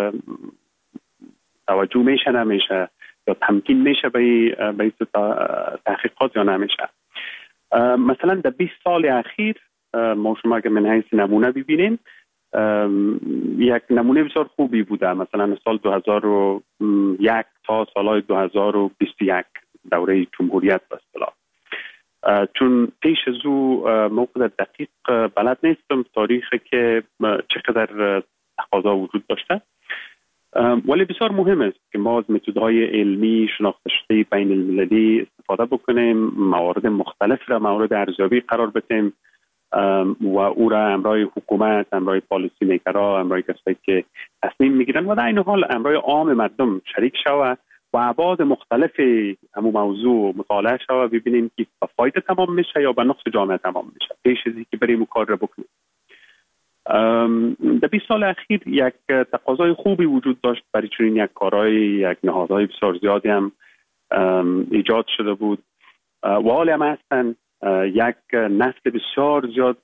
توجه میشه نمیشه یا تمکین میشه به به تحقیقات یا نمیشه. مثلا در بیست سال اخیر ما شما اگر من حیث نمونه ببینیم یک نمونه بسیار خوبی بوده. مثلا سال دو هزار و یک تا سال دو هزار و بیست و یک دوره جمهوریت به اصطلاح، چون پیش از او موقع دقیق بلد نیستم تاریخی که چقدر تقاضا وجود داشته، ولی بسیار مهم است که ما از متدهای علمی شناخته شده بین المللی استفاده بکنیم، موارد مختلف را مورد ارزیابی قرار بدیم و او را امرای حکومت، امرای پالیسی میکرها، امرای کسایی که تصمیم میگیرن و در این حال امرای عام مردم شریک شود و ابعاد مختلف همون موضوع مطالعه شود، ببینیم که به فایده تمام میشه یا به نقص جامعه تمام میشه پیش از اینکه بریم کار را بکنیم. در بیست سال اخیر یک تقاضای خوبی وجود داشت برای چنین یک کارهای، یک نهادهای بسیار زیادی هم ایجاد شده بود و حال هم هستن. یک نسل بسیار زیاد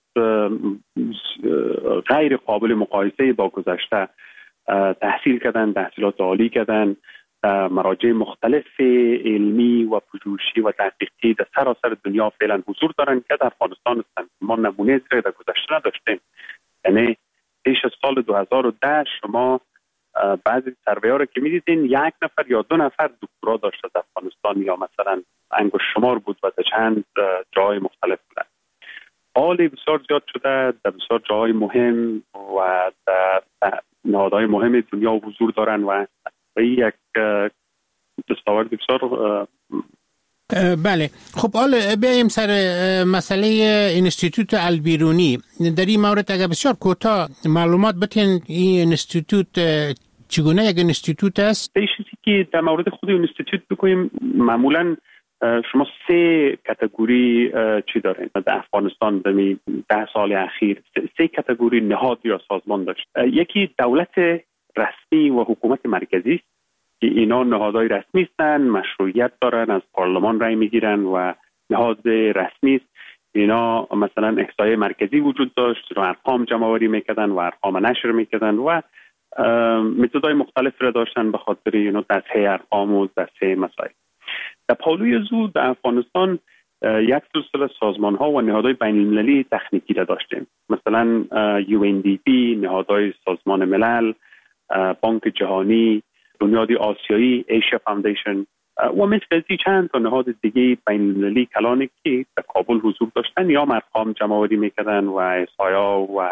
غیر قابل مقایسه با گذشته تحصیل کردن، تحصیلات عالی کردن، مراجع مختلف علمی و پژوهشی و تحقیقی در سراسر دنیا فعلا حضور دارن که در افغانستان هستند. ما نمونه زیر در گذشته نداشتیم. یعنی پیش از سال دو هزار و ده شما بعضی سروی‌ها رو که می‌دیدین یک نفر یا دو نفر دکترا داشته در افغانستان یا مثلا انگشت شمار بود و در چند جای مختلف بودن. حال بسیار زیاد شده، در بسیار جای مهم و در نهادهای مهم دنیا حضور دارن و یک دستاورد بسیار. بله، خب حالا بیایم سر مسئله انستیتوت البیرونی. در این مورد اگر بسیار کوتاه معلومات بتین این انستیتوت چگونه یک انستیتوت است؟ چیزی که در مورد خود انستیتوت بگویم، معمولا شما سه کاتگوری چی دارین در افغانستان در ده سال اخیر؟ سه کاتگوری نهاد یا سازمان داشت. یکی دولت رسمی و حکومت مرکزی است که اینا نهادهای رسمی هستند، مشروعیت دارن، از پارلمان رای میگیرن و نهاد رسمی است. اینا مثلا احصایه مرکزی وجود داشت و ارقام جمع آوری میکردن و ارقام نشر میکردن و متدهای مختلف را داشتن به خاطر اینا تصحیح ارقام و تصحیح مسائل. در پالوی زو در افغانستان یک سلسله سازمان ها و نهادهای بین المللی تکنیکی را داشتیم، مثلا یو ان دی پی، نهادهای سازمان ملل، بانک جهانی، بنیاد آسیایی، ایشیا فاندیشن و مثل چند تا نهاد دیگه بین المللی کلانی که در کابل حضور داشتن یا ارقام جمع آوری میکردن و احصایا و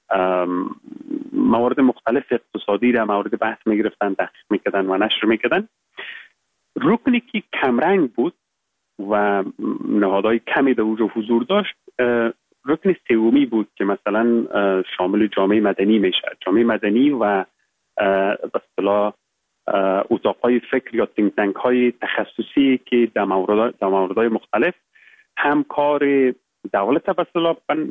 موارد مختلف اقتصادی را مورد بحث میگرفتن، تحقیق میکردن و نشر میکردن. رکنی که کمرنگ بود و نهادهای کمی در اونجا حضور داشت. رکن سومی بود که مثلا شامل جامعه مدنی میشه، جامعه مدنی و به اصطلاح اتاقهای فکر یا تینک تانک های تخصصی که در مورد در موردهای مختلف هم کار دولت به اصطلاح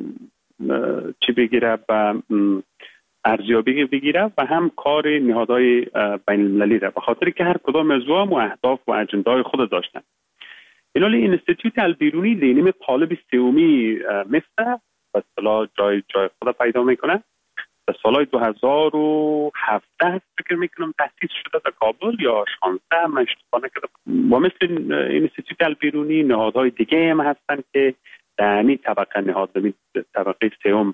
چی بگیره و ارزیابی بگیره و هم کار نهادهای بین المللی را، به خاطر که هر کدام از و اهداف و اجندای خود داشتن. اینال این اینستیتوت البیرونی دینیم قالب سومی مثل به اصطلاح جای جای خود پیدا میکنه. در سال دو هزار و هفده فکر میکنم تأسیس شده در کابل یا شانزده، من اشتباه نکردم. و مثل اینستیتوت البیرونی نهادهای دیگه هم هستن که در این طبقه نهاد طبقه سوم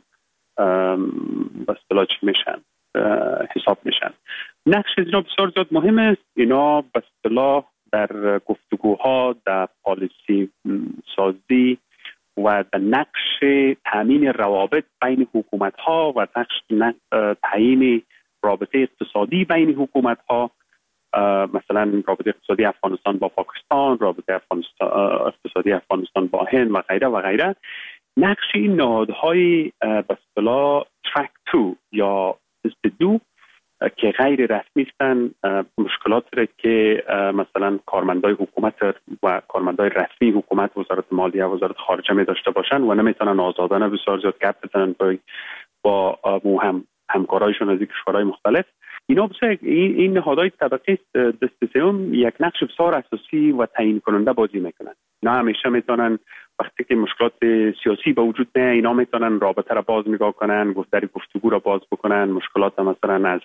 به اصطلاح چی میشن حساب میشن. نقش اینا بسیار زیاد مهم است. اینا به اصطلاح در گفتگوها، در پالیسی سازی و در نقش تامین روابط بین حکومت ها و نقش تعیین رابطه اقتصادی بین حکومت ها، مثلا رابطه اقتصادی افغانستان با پاکستان، رابطه افغانستان اقتصادی افغانستان با هند و غیره و غیره. نقش این نهادهای به اصطلاح ترک تو یا دست دو که غیر رسمی هستن، مشکلات را که مثلا کارمندای حکومت و کارمندای رسمی حکومت، وزارت مالیه و وزارت خارجه می داشته باشن و نمیتونن آزادانه بسیار زیاد گپ بزنن با هم همکارایشون از کشورهای مختلف. اینا بسیار این, این نهادهای طبقه دست سوم یک نقش بسیار اساسی و تعیین کننده بازی میکنن. اینا همیشه میتونن وقتی که مشکلات سیاسی به وجود میاد، اینا میتونن رابطه را باز نگاه کنن، گفتاری گفتگو را باز بکنن، مشکلات مثلا از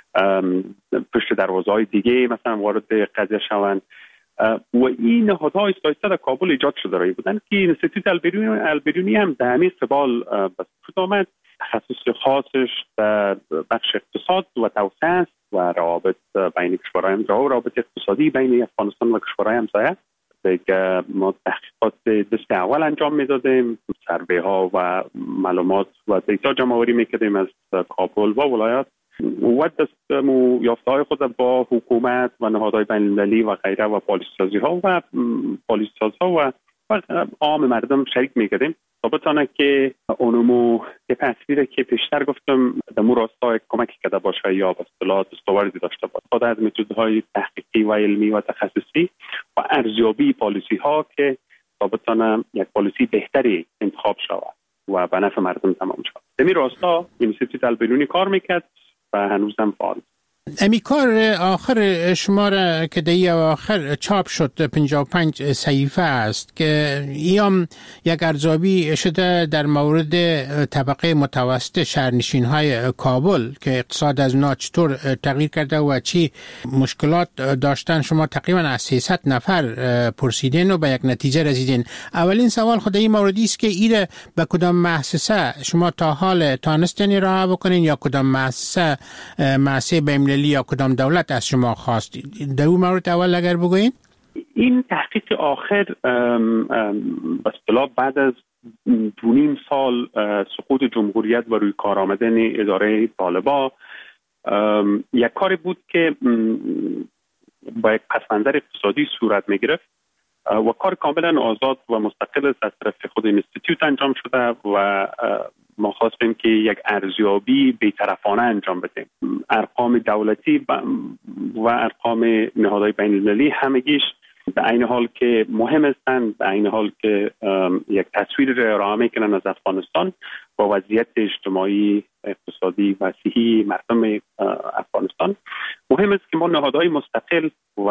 پشت دروازه‌های دیگه مثلا وارد قضیه شوند. و این نهادها ایستا در کابل ایجاد شده رایی بودن که اینستیتوت البیرونی البیرونی هم در همین قبال به وجود آمد. تخصص خاصش در بخش اقتصاد و توسعه است و روابط بین کشورهای همسایه، روابط اقتصادی بین افغانستان و کشورهای همسایه. دیگه ما تحقیقات دست اول انجام میدادیم، سروی ها و معلومات و دیتا جمع آوری میکردیم از کابل و ولایات و دست یافته های خود با حکومت و نهادهای بین المللی و غیره و پالیسی سازی ها و پالیسی ساز ها و عام مردم شریک میکردیم تا بتانه که اونمو یه تصویره که پیشتر گفتم در مو راستا کمک کرده باشه یا به اصطلاح دستاوردی داشته باشه، خود از متدهای تحقیقی و علمی و تخصصی و ارزیابی پالیسی ها که تا بتانه یک پالیسی بهتری انتخاب شود و به نفع مردم تمام شود. در این راستا اینستیتوت البیرونی کار میکرد و هنوز هم فعال. امی کار آخر شما را که دی آخر چاپ شد پنجاه و پنج صحیفه است که ایام یک ارزیابی شده در مورد طبقه متوسط شهرنشین های کابل که اقتصاد از اونا چطور تغییر کرده و چی مشکلات داشتن. شما تقریبا از سیصد نفر پرسیدین و به یک نتیجه رسیدین. اولین سوال خود این موردی است که ایره به کدام مؤسسه شما تا حال تانستین راه بکنین یا کدام مؤسسه مؤسسه بین یا کدام دولت از شما خواست؟ در اون مورد اول اگر بگوین. این تحقیق آخر به اصطلاح بعد از دو نیم سال سقوط جمهوریت و روی کار آمدن اداره طالبا یک کاری بود که با یک پسمنظر اقتصادی صورت می گرفت و کار کاملا آزاد و مستقل از طرف خود اینستیتوت انجام شده و ما خواستیم که یک ارزیابی بی‌طرفانه انجام بدیم. ارقام دولتی و ارقام نهادهای بین المللی همگیش به عین حال که مهم هستند، به عین حال که یک تصویر را ارائه میکنن از افغانستان و وضعیت اجتماعی، اقتصادی و صحی مردم افغانستان، مهم است که ما نهادهای مستقل و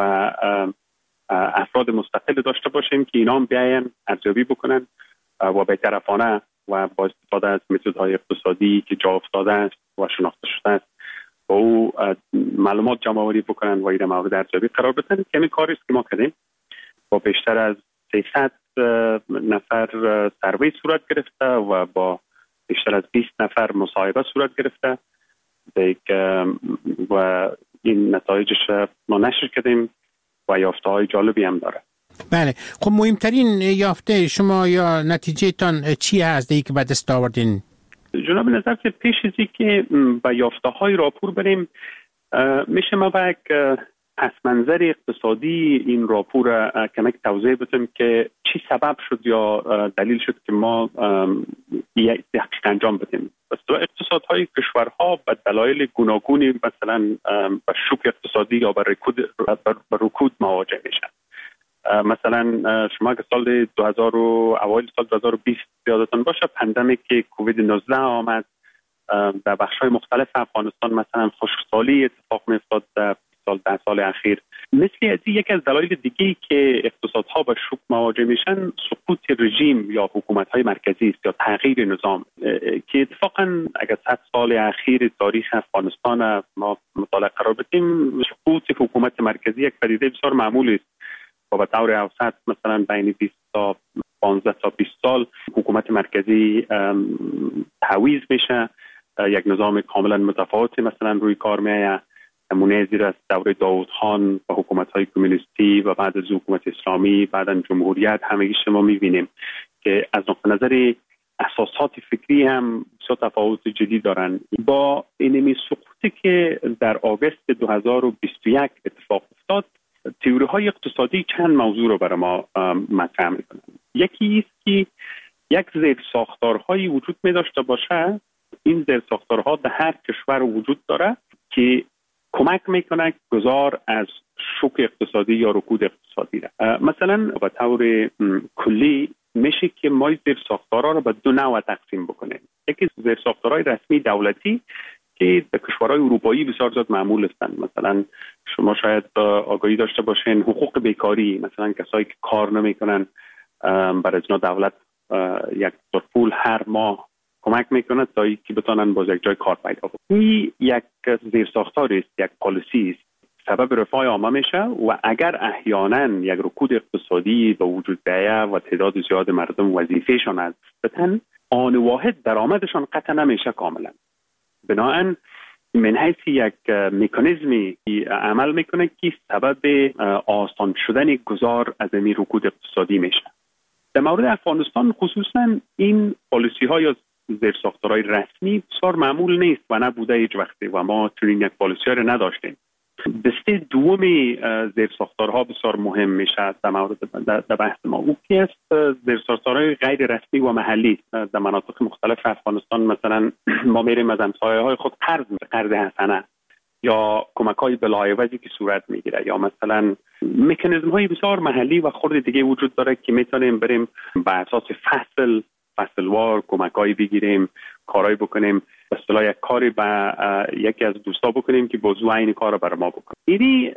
افراد مستقل داشته باشیم که اینا هم بیاین ارزیابی بکنن و بی‌طرفانه و با استفاده از متدهای اقتصادی که جا افتاده است و شناخته شده است با او معلومات جمع آوری بکنن و این مورد ارزیابی قرار بدن. که همین کاری است که ما کردیم. با بیشتر از سیصد نفر سروی صورت گرفته و با بیشتر از بیست نفر مصاحبه صورت گرفته و این نتایجش ما نشر کردیم و یافته های جالبی هم داره. بله، خب مهمترین یافته شما یا نتیجه تان چی هست دیگه که به دست آوردین؟ جناب نظر که پیش ازی که به یافته های راپور بریم میشه ما با یک پس منظر اقتصادی این راپور کمک توضیح بدم که چی سبب شد یا دلیل شد که ما یک تحقیق انجام بدیم. بس اقتصادهای کشورها به دلایل گوناگونی مثلا به شوک اقتصادی یا به رکود به رکود مواجه میشن. مثلا شما که سال دو هزار و اوایل سال دو هزار و بیست یادتون باشه پاندمیک کووید نوزده آمد در بخش‌های مختلف افغانستان، مثلا خشکسالی اتفاق می‌افتاد در سال ده سال اخیر. مثل از یک از دلایل دیگه‌ای که اقتصادها با شوک مواجه میشن سقوط رژیم یا حکومت‌های مرکزی است یا تغییر نظام که اتفاقا اگر صد سال اخیر تاریخ افغانستان ما مطالعه قرار بدیم، سقوط حکومت مرکزی یک پدیده بسیار معمولی است و به طور اوسط مثلا بین بیست تا پانزده تا بیست سال حکومت مرکزی تعویض میشه، یک نظام کاملا متفاوت مثلا روی کار میآید. نمونه زیر از دوره داوود خان و حکومت‌های کمونیستی و بعد از حکومت اسلامی بعداً جمهوریت همگی شما می‌بینیم که از نقطه نظر اساسات فکری هم بسیار تفاوت جدی دارن. با اینمی سقوطی که در آگوست دو هزار و بیست و یک اتفاق افتاد، تئوری‌های اقتصادی چند موضوع رو برای ما مطرح می‌کنن. یکی است که یک زیر ساختارهایی وجود می داشته باشه، این زیر ساختارها در هر کشور وجود داره که کمک میکنه گذار از شوک اقتصادی یا رکود اقتصادی را. مثلا به طور کلی میشه که ما زیر ساختارها رو به دو نوع تقسیم بکنیم. یکی زیر ساختارهای رسمی دولتی که در کشورهای اروپایی بسیار زیاد معمول هستند. مثلا شما شاید آگاهی داشته باشین حقوق بیکاری، مثلا کسایی که کار نمیکنن برای از دولت یک دور پول هر ماه کمک میکنه تا اینکه بتونن باز یک جای کار پیدا کنن. این یک زیرساختار است، یک پالیسی است، سبب رفاه عامه میشه و اگر احیانا یک رکود اقتصادی به وجود بیاید و تعداد زیاد مردم وظیفهشان از بتن، آن واحد درآمدشان قطع نمیشه کاملا. بنابراین من حیث یک مکانیزمی عمل میکنه که سبب آسان شدن گذار از این رکود اقتصادی میشه. در مورد افغانستان خصوصا این پالیسی ها یا زیرساختارهای رسمی بسیار معمول نیست و نبوده هیچ وقتی و ما چنین یک پالیسی ها رو نداشتیم. دسته دومی زیرساختارها بسیار مهم میشه در مورد در بحث ما. او کی است؟ زیرساختارهای غیر رسمی و محلی. در مناطق مختلف افغانستان مثلا ما میریم از همسایه های خود قرض میگیریم، قرض حسنه یا کمک های بلایوجی که صورت میگیره، یا مثلا مکانیزم های بسیار محلی و خرد دیگه وجود داره که میتونیم بریم به اساس فصل فصلوار کمکایی بگیریم، کارایی بکنیم، به اصطلاح یک کاری با یکی از دوستا بکنیم که بازو این کار رو برای ما بکنه. یعنی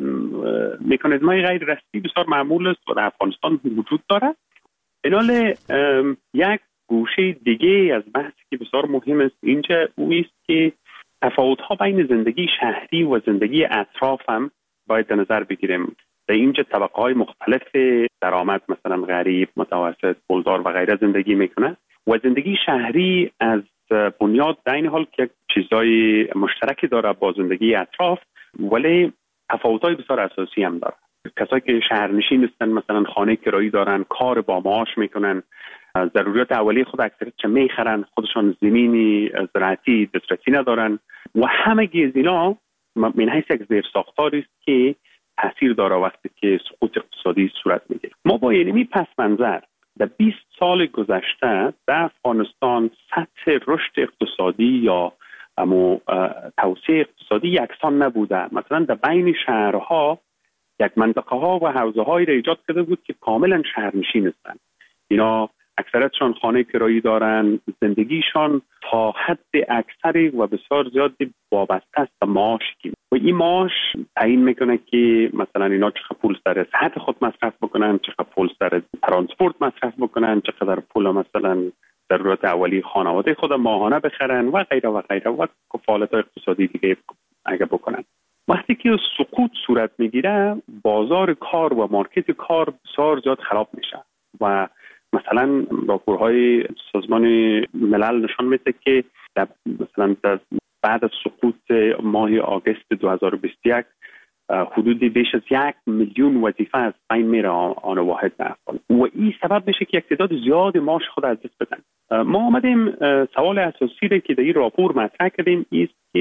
مکانیزم‌های غیر رسمی بسیار معمول است و در افغانستان وجود داره. اینال یک گوشه دیگه از بحثی که بسیار مهم است اینجا او است که تفاوت‌ها بین زندگی شهری و زندگی اطراف هم باید در نظر بگیریم. در اینجا طبقه‌های مختلف درآمد مثلا غریب، متوسط، پولدار و غیره زندگی میکنه و زندگی شهری از بنیاد در این حال که چیزای مشترکی داره با زندگی اطراف، ولی تفاوت‌های بسیار اساسی هم داره. کسایی که شهرنشین هستن مثلا خانه کرایی دارن، کار با معاش میکنن، ضروریات اولیه خود اکثریت چه میخرن، خودشان زمینی زراعتی دسترسی ندارن و همه از اینا من حیث یک زیر ساختاری است که تاثیر داره وقتی که سقوط اقتصادی صورت میگیره. ما با اینمی پس منظر در بیست سال گذشته در افغانستان سطح رشد اقتصادی یا اما توسعه اقتصادی یکسان نبوده. مثلا در بین شهرها یک منطقه ها و حوزه هایی را ایجاد کرده بود که کاملا شهرنشین هستند. اینا اکثرتشان خانه کرایی دارن، زندگیشان تا حد اکثری و بسیار زیاد وابسته است به معاشی و این معاش تعیین میکنه که مثلا اینا چقدر پول سر صحت خود مصرف بکنن، چقدر پول سر ترانسپورت مصرف بکنن، چقدر پول مثلا ضرورت اولیه خانواده خود ماهانه بخرن و غیره و غیره و کفالت اقتصادی دیگه اگه بکنن. وقتی که سقوط صورت میگیره بازار کار و مارکت کار بسیار زیاد خراب میشه و مثلا راپورهای سازمان ملل نشان میده که در مثلا در بعد از سقوط ماه آگوست دو هزار و بیست و یک حدود بیش از یک میلیون وظیفه از بین میره آن واحد در افغانستان و این سبب میشه که یک تعداد زیاد معاش خود از دست بدن. ما آمدیم سوال اساسی را که در این راپور مطرح کردیم است که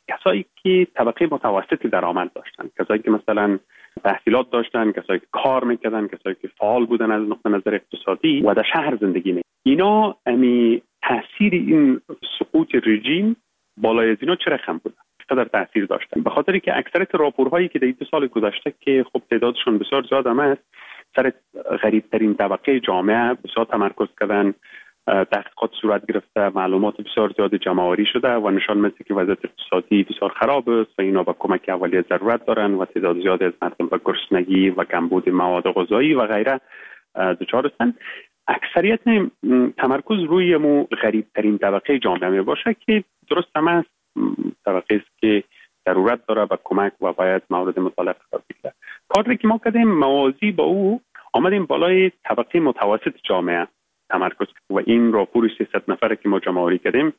کسایی که طبقه متوسط درآمد داشتن، کسایی که مثلا تحصیلات داشتن، کسایی که کار میکردن، کسایی که فعال بودن از نقطه نظر اقتصادی و در شهر زندگی میکردن، اینا امی تاثیر این سقوط رژیم بالای از اینا چه رقم بوده؟ چقدر تاثیر داشتن؟ به خاطری که اکثریت راپورهایی که در دو سال گذشته که خب تعدادشون بسیار زیاد هم است، سر غریبترین طبقه جامعه بسیار تمرکز کردن. تحقیقات صورت گرفته، معلومات بسیار زیاد جمع‌آوری شده و نشان میده که وضعیت اقتصادی بسیار خراب است و اینا به کمک اولیه ضرورت دارن و تعداد زیادی از مردم به گرسنگی و کمبود مواد غذایی و غیره دچار هستند. اکثریت تمرکز روی مو غریبترین طبقه جامعه می باشه که درست هم است، طبقه است که ضرورت داره به کمک و باید مورد مطالعه قرار بگیره. کاری که ما کردیم موازی با او آمدیم بالای طبقه متوسط جامعه تمرکز و این راپور سیصد نفره که ما جمع‌آوری کردیم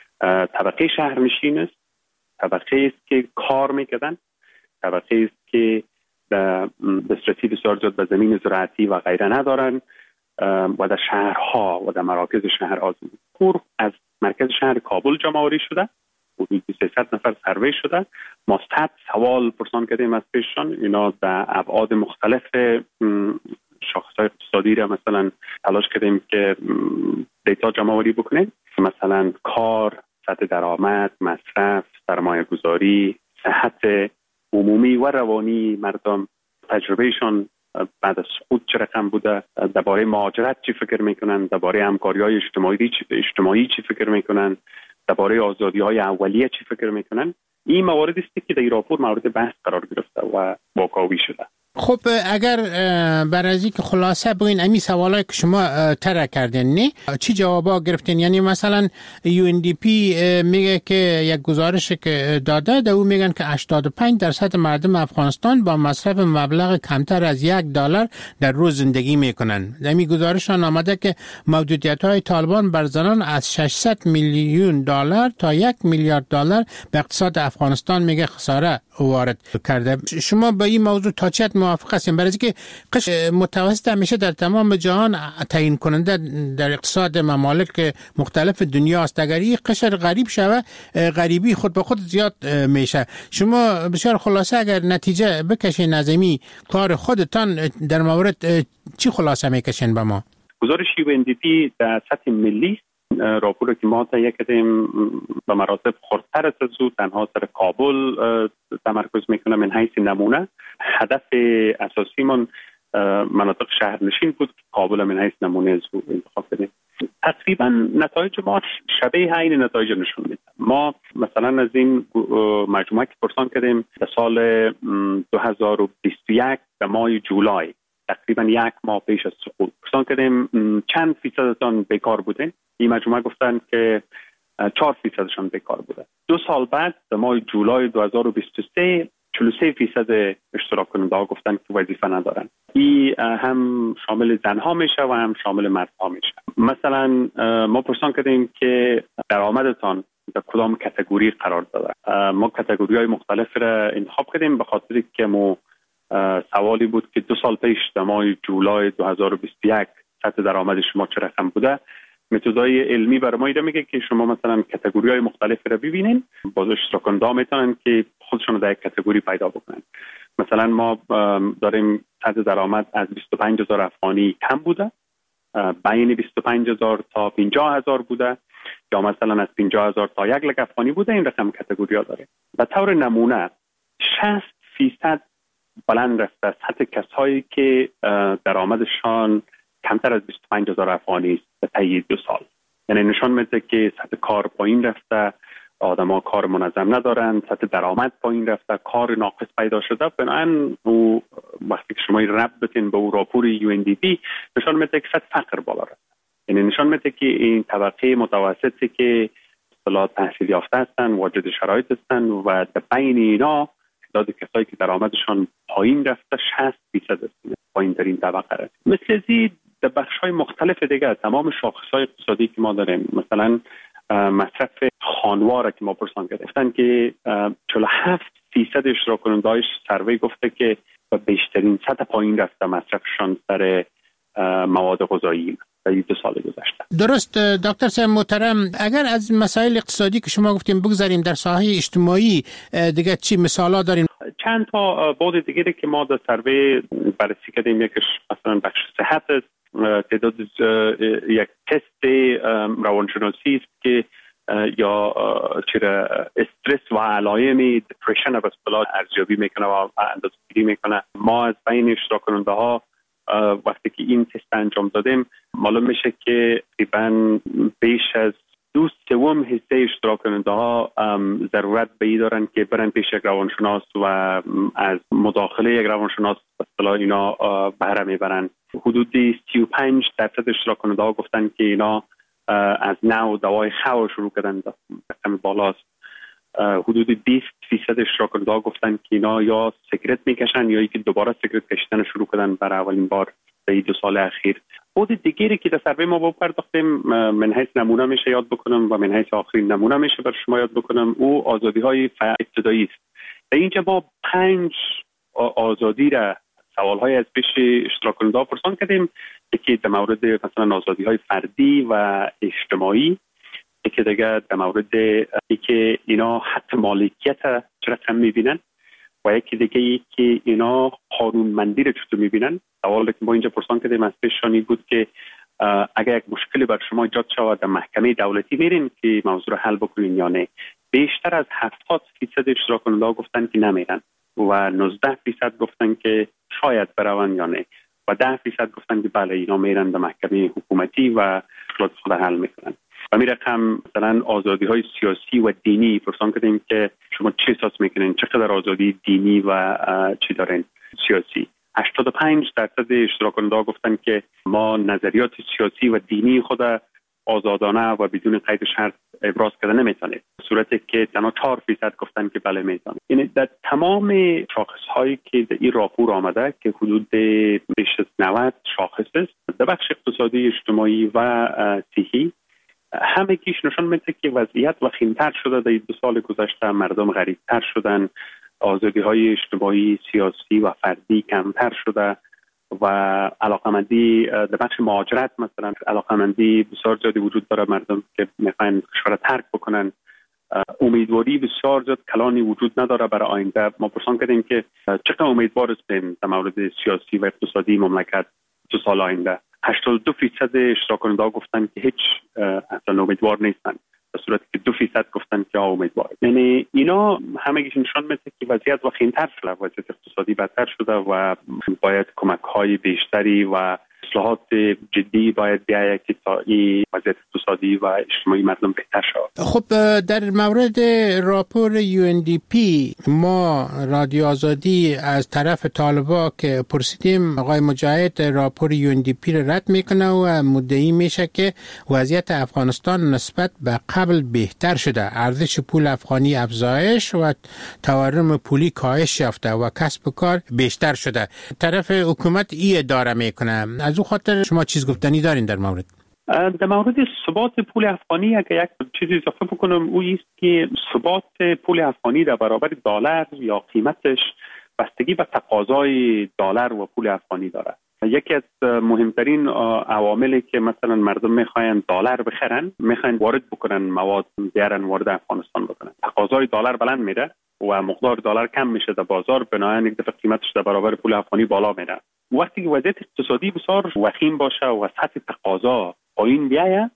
طبقه شهرنشین است، طبقه است که کار میکردن، طبقه است که دسترسی بسیار زیاد به زمین زراعتی و غیره ندارن و در شهرها و در مراکز شهرها. پور از مرکز شهر کابل جمع‌آوری شده، حدود سیصد نفر سروی شده. ما صد سوال پرسان کردیم از پیششان، اینا در ابعاد مختلف شاخص‌های اقتصادی را مثلا تلاش کردیم که دیتا جمع‌آوری بکنیم، مثلا کار، سطح درآمد، مصرف، سرمایه‌گذاری، صحت عمومی و روانی مردم، تجربهشان بعد از سقوط چه رقم بوده، درباره مهاجرت چی فکر میکنن، درباره همکاری‌های اجتماعی چی اجتماعی چی فکر میکنن، درباره آزادی‌های اولیه چی فکر میکنن. این موارد است که در راپور مورد بحث قرار گرفته و واکاوی شده. خب اگر برای از که خلاصه بگین امی سوالایی که شما طرح کردین نه چی جوابا گرفتین؟ یعنی مثلا یو ان دی پی میگه که یک گزارش که داده ده او میگن که هشتاد و پنج درصد مردم افغانستان با مصرف مبلغ کمتر از یک دلار در روز زندگی میکنن. امی گزارشان آمده که محدودیت های طالبان بر زنان از ششصد میلیون دلار تا یک میلیارد دلار به اقتصاد افغانستان میگه خساره وارد کرده. شما با این موضوع تا چه موافق هستین؟ برای اینکه قشر متوسط همیشه در تمام جهان تعیین کننده در اقتصاد ممالک مختلف دنیا است. اگر این قشر غریب شوه غریبی خود به خود زیاد میشه. شما بسیار خلاصه اگر نتیجه بکشین از این کار خودتان در مورد چی خلاصه میکشین به ما؟ گزارش یو ان دی پی در سطح ملی راپور که ما تهیه کردیم به مراتب خردتر از او تنها سر کابل تمرکز میکنه. من حیث نمونه هدف اساسی من مناطق شهرنشین بود که کابل من حیث نمونه از او انتخاب کردیم. تقریبا نتایج ما شبیه عین نتایج نشون میده. ما مثلا از این مجموعه که پرسان کردیم در سال دو هزار و بیست و یک در ماه جولای تقریبا یک ماه پیش از سقوط پرسان کردیم چند فیصدتان بیکار بودین. این مجموعه گفتن که چهار فیصدشان بیکار بوده. دو سال بعد در ماه جولای دو هزار و بیست و سه چهل و سه فیصد اشتراک کننده ها گفتن که وظیفه ندارن. این هم شامل زنها میشه و هم شامل مردها میشه. مثلا ما پرسان کردیم که درآمدتان در کدام کاتگوری قرار داده. ما کاتگوری های مختلف را انتخاب کردیم به خاطر که ما سوالی بود که دو سال پیش در ماه جولای دو هزار و بیست و یک سطح درآمد شما چه رقم بوده. متدای علمی برای ما ایده میگه که شما مثلا کاتگوری های مختلف را ببینین، باز اشتراک کننده ها میتونن که خودشون در یک کاتگوری پیدا بکنن. مثلا ما داریم سطح درآمد از بیست و پنج هزار افغانی کم بوده، بین بیست و پنج هزار تا پنجاه هزار بوده، یا مثلا از پنجاه هزار تا یک لک افغانی بوده. این رقم کاتگوری ها داره. به طور نمونه شصت فیصد بلند رفته سطح کسایی که درآمدشان کمتر از بیست و پنج هزار افغانی است به طی دو سال. یعنی نشان میده که سطح کار پایین رفته، آدما کار منظم ندارن، سطح درآمد پایین رفته، کار ناقص پیدا شده. بنابراین او وقتی که شما رب بتین به او راپور یو ان دی پی نشان میده که سطح فقر بالا رفته. یعنی نشان میده که این طبقه متوسطی که اصطلاح تحصیل یافته هستن، واجد شرایط هستن و در بین اینا تعداد کسایی که درآمدشان پایین رفته شصت فیصد است، پایین ترین طبقه است. مثل زی در بخش‌های مختلف دیگه تمام شاخص‌های اقتصادی که ما داریم، مثلا مصرف خانوار که ما پرسان کردیم گفتن که چهل و هفت فیصد اشتراک کننده‌های سروی گفته که به بیشترین سطح پایین رفته مصرفشان سر مواد غذایی در دو سال گذشته. درست دکتر صاحب محترم، اگر از مسائل اقتصادی که شما گفتیم بگذاریم، در ساحه اجتماعی دیگه چی مثالا داریم؟ چند تا بعد دیگری که ما در سروی بررسی کردیم، یکیش مثلا بخش صحت است، تعداد یک تست روانشناسی است که یا چرا استرس و علائم دپرشن و اصطلاح ارزیابی میکنه و اندازه‌گیری میکنه. ما از بین اشتراک کننده ها وقتی که این تست انجام دادیم معلوم میشه که تقریبا بیش از دو سوم حصه اشتراک کننده ها ضرورت به این دارن که برن پیش یک روانشناس و از مداخله یک روانشناس به اصطلاح اینا بهره میبرن. حدودی سی و پنج درصد اشتراک کننده ها گفتن که اینا از نو دوای خو شروع کردن، رقم بالاست. حدود بیست فیصد اشتراک کننده ها گفتن که اینا یا سیگرت میکشن یا اینکه دوباره سیگرت کشیدن شروع کردن برای اولین بار در دو سال اخیر. بود دیگری که در سروی ما بپرداختیم من حیث نمونه میشه یاد بکنم و من حیث آخرین نمونه میشه بر شما یاد بکنم، او آزادی های ابتدایی است. در اینجا ما پنج آزادی را سوال های از پیش اشتراک کننده ها پرسان کردیم، یکی در مورد مثلا آزادی های فردی و اجتماعی، یکی دیگه در مورد اینکه اینا حق مالکیت چرا کم میبینن و یکی دیگه ای که اینا قانونمندی رو چطور میبینن. سوالی که ما اینجا پرسان کردیم از پیششانی بود که اگر یک مشکلی بر شما ایجاد شود در محکمه دولتی میرین که موضوع رو حل بکنین یا نه. بیشتر از هفتاد فیصد اشتراک کننده ها گفتن که نمیرن و نوزده فیصد گفتن که شاید برون یا نه و ده فیصد گفتن که بله اینا میرن در محکمه حکومتی و مشکلات خود حل میکنن. و می رقم مثلا آزادی های سیاسی و دینی پرسان کردیم که شما چه احساس میکنین، چقدر آزادی دینی و چی دارین سیاسی. هشتاد و پنج درصد اشتراک کننده ها گفتن که ما نظریات سیاسی و دینی خود آزادانه و بدون قید شرط ابراز کردن نمیتونید، صورتی که تنها چهار فیصد گفتن که بله میتونید. یعنی در تمام شاخص هایی که در این راپور آمده که حدود بیش از نود شاخص است در بخش اقتصادی، اجتماعی و صحی، همه کیش نشان میده که وضعیت وخیم‌تر شده. در دو سال گذشته مردم غریب‌تر شدن، آزادی های اجتماعی، سیاسی و فردی کمتر شده و علاقمندی در بخش مهاجرت مثلا علاقمندی بسیار زیادی وجود داره، مردم که میخواین کشور ترک بکنن. امیدواری بسیار زیاد کلانی وجود نداره برای آینده. ما پرسان کردیم که چقدر امیدوار هستیم در مورد سیاسی و اقتصادی مملکت دو سال آینده. هشتاد و دو فیصد اشتراک کننده ها گفتن که هیچ اصلا امیدوار نیستن، در صورتی که دو فیصد گفتن که امیدوار. یعنی اینا همگیش نشان میده که وضعیت وخیم‌تر شده، وضعیت اقتصادی بدتر شده و باید کمک‌های بیشتری و اصلاحات جدی باید بیاید که تا این وضعیت اقتصادی و اجتماعی مردم بهتر شود. خب در مورد راپور یو ان دی پی ما رادیو آزادی از طرف طالبا که پرسیدیم، آقای مجاهد راپور یو ان دی پی را رد میکنه و مدعی میشه که وضعیت افغانستان نسبت به قبل بهتر شده، ارزش پول افغانی افزایش و تورم پولی کاهش یافته و کسب و کار بیشتر شده. طرف حکومت ای اداره میکنه. از او خاطر شما چیز گفتنی دارین در مورد؟ در مورد ثبات پول افغانی اگر یک چیزی اضافه بکنم، او است که ثبات پول افغانی در برابر دلار یا قیمتش بستگی به تقاضای دلار و پول افغانی داره. یکی از مهمترین عواملی که مثلا مردم میخواین دلار بخرن، میخواین وارد بکنن مواد، بیارن وارد افغانستان بکنن، تقاضای دلار بلند میره و مقدار دلار کم میشه در بازار، بنابراین یک دفعه قیمتش در برابر پول افغانی بالا میره. وقتی که وضعیت اقتصادی بسیار وخیم باشه و سطح تقاضا پایین بیاید،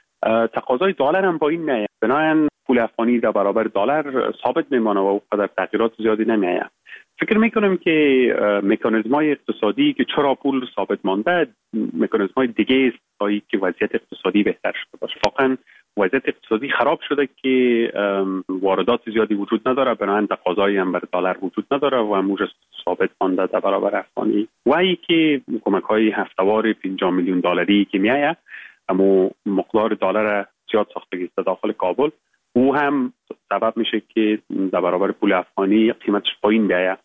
تقاضای دلار هم پایین میاد، بنابراین پول افغانی در برابر دلار ثابت میمانه و قدر تغییرات زیادی نمیاد. فکر میکنم که مکانیزم‌های اقتصادی که چرا پول ثابت مانده، مکانیزم‌های دیگه است تا اینکه وضعیت اقتصادی بهتر شده باشه. واقعا وضعیت اقتصادی خراب شده که واردات زیادی وجود نداره، بنابراین تقاضایی هم بر دلار وجود نداره و موج ثابت مانده در برابر افغانی. و اینکه کمک‌های هفته‌وار پنجاه میلیون دلاری که میآید، اما مقدار دلار زیاد ساختگی است داخل کابل، او هم سبب میشه که در برابر پول افغانی قیمتش پایین بیاید.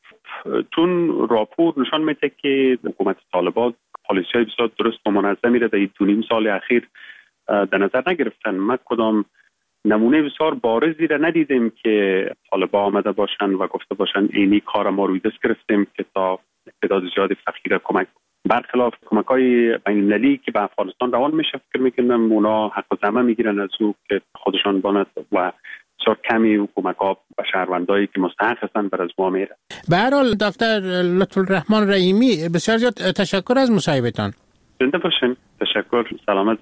چون راپور نشان میده که حکومت طالبان پالیسی‌های بسیار درست و منظمی را در این دو نیم سال اخیر در نظر نگرفتن. ما کدام نمونه بسیار بارزی را ندیدیم که طالبان آمده باشند و گفته باشند اینی کار ما روی دست گرفتیم که تا تعداد زیاد فقیر کمک. برخلاف کمک های بین المللی که به افغانستان روان میشه، فکر میکنم اونا حق زمه میگیرن از او که خودشان باند و بسیار کمی حکومت ها و شهروندایی که مستحق هستن بر از ما میره. به هر حال دکتر لطف الرحمن رحیمی، بسیار زیاد تشکر از مصاحبتان. زنده باشین. تشکر. سلامت.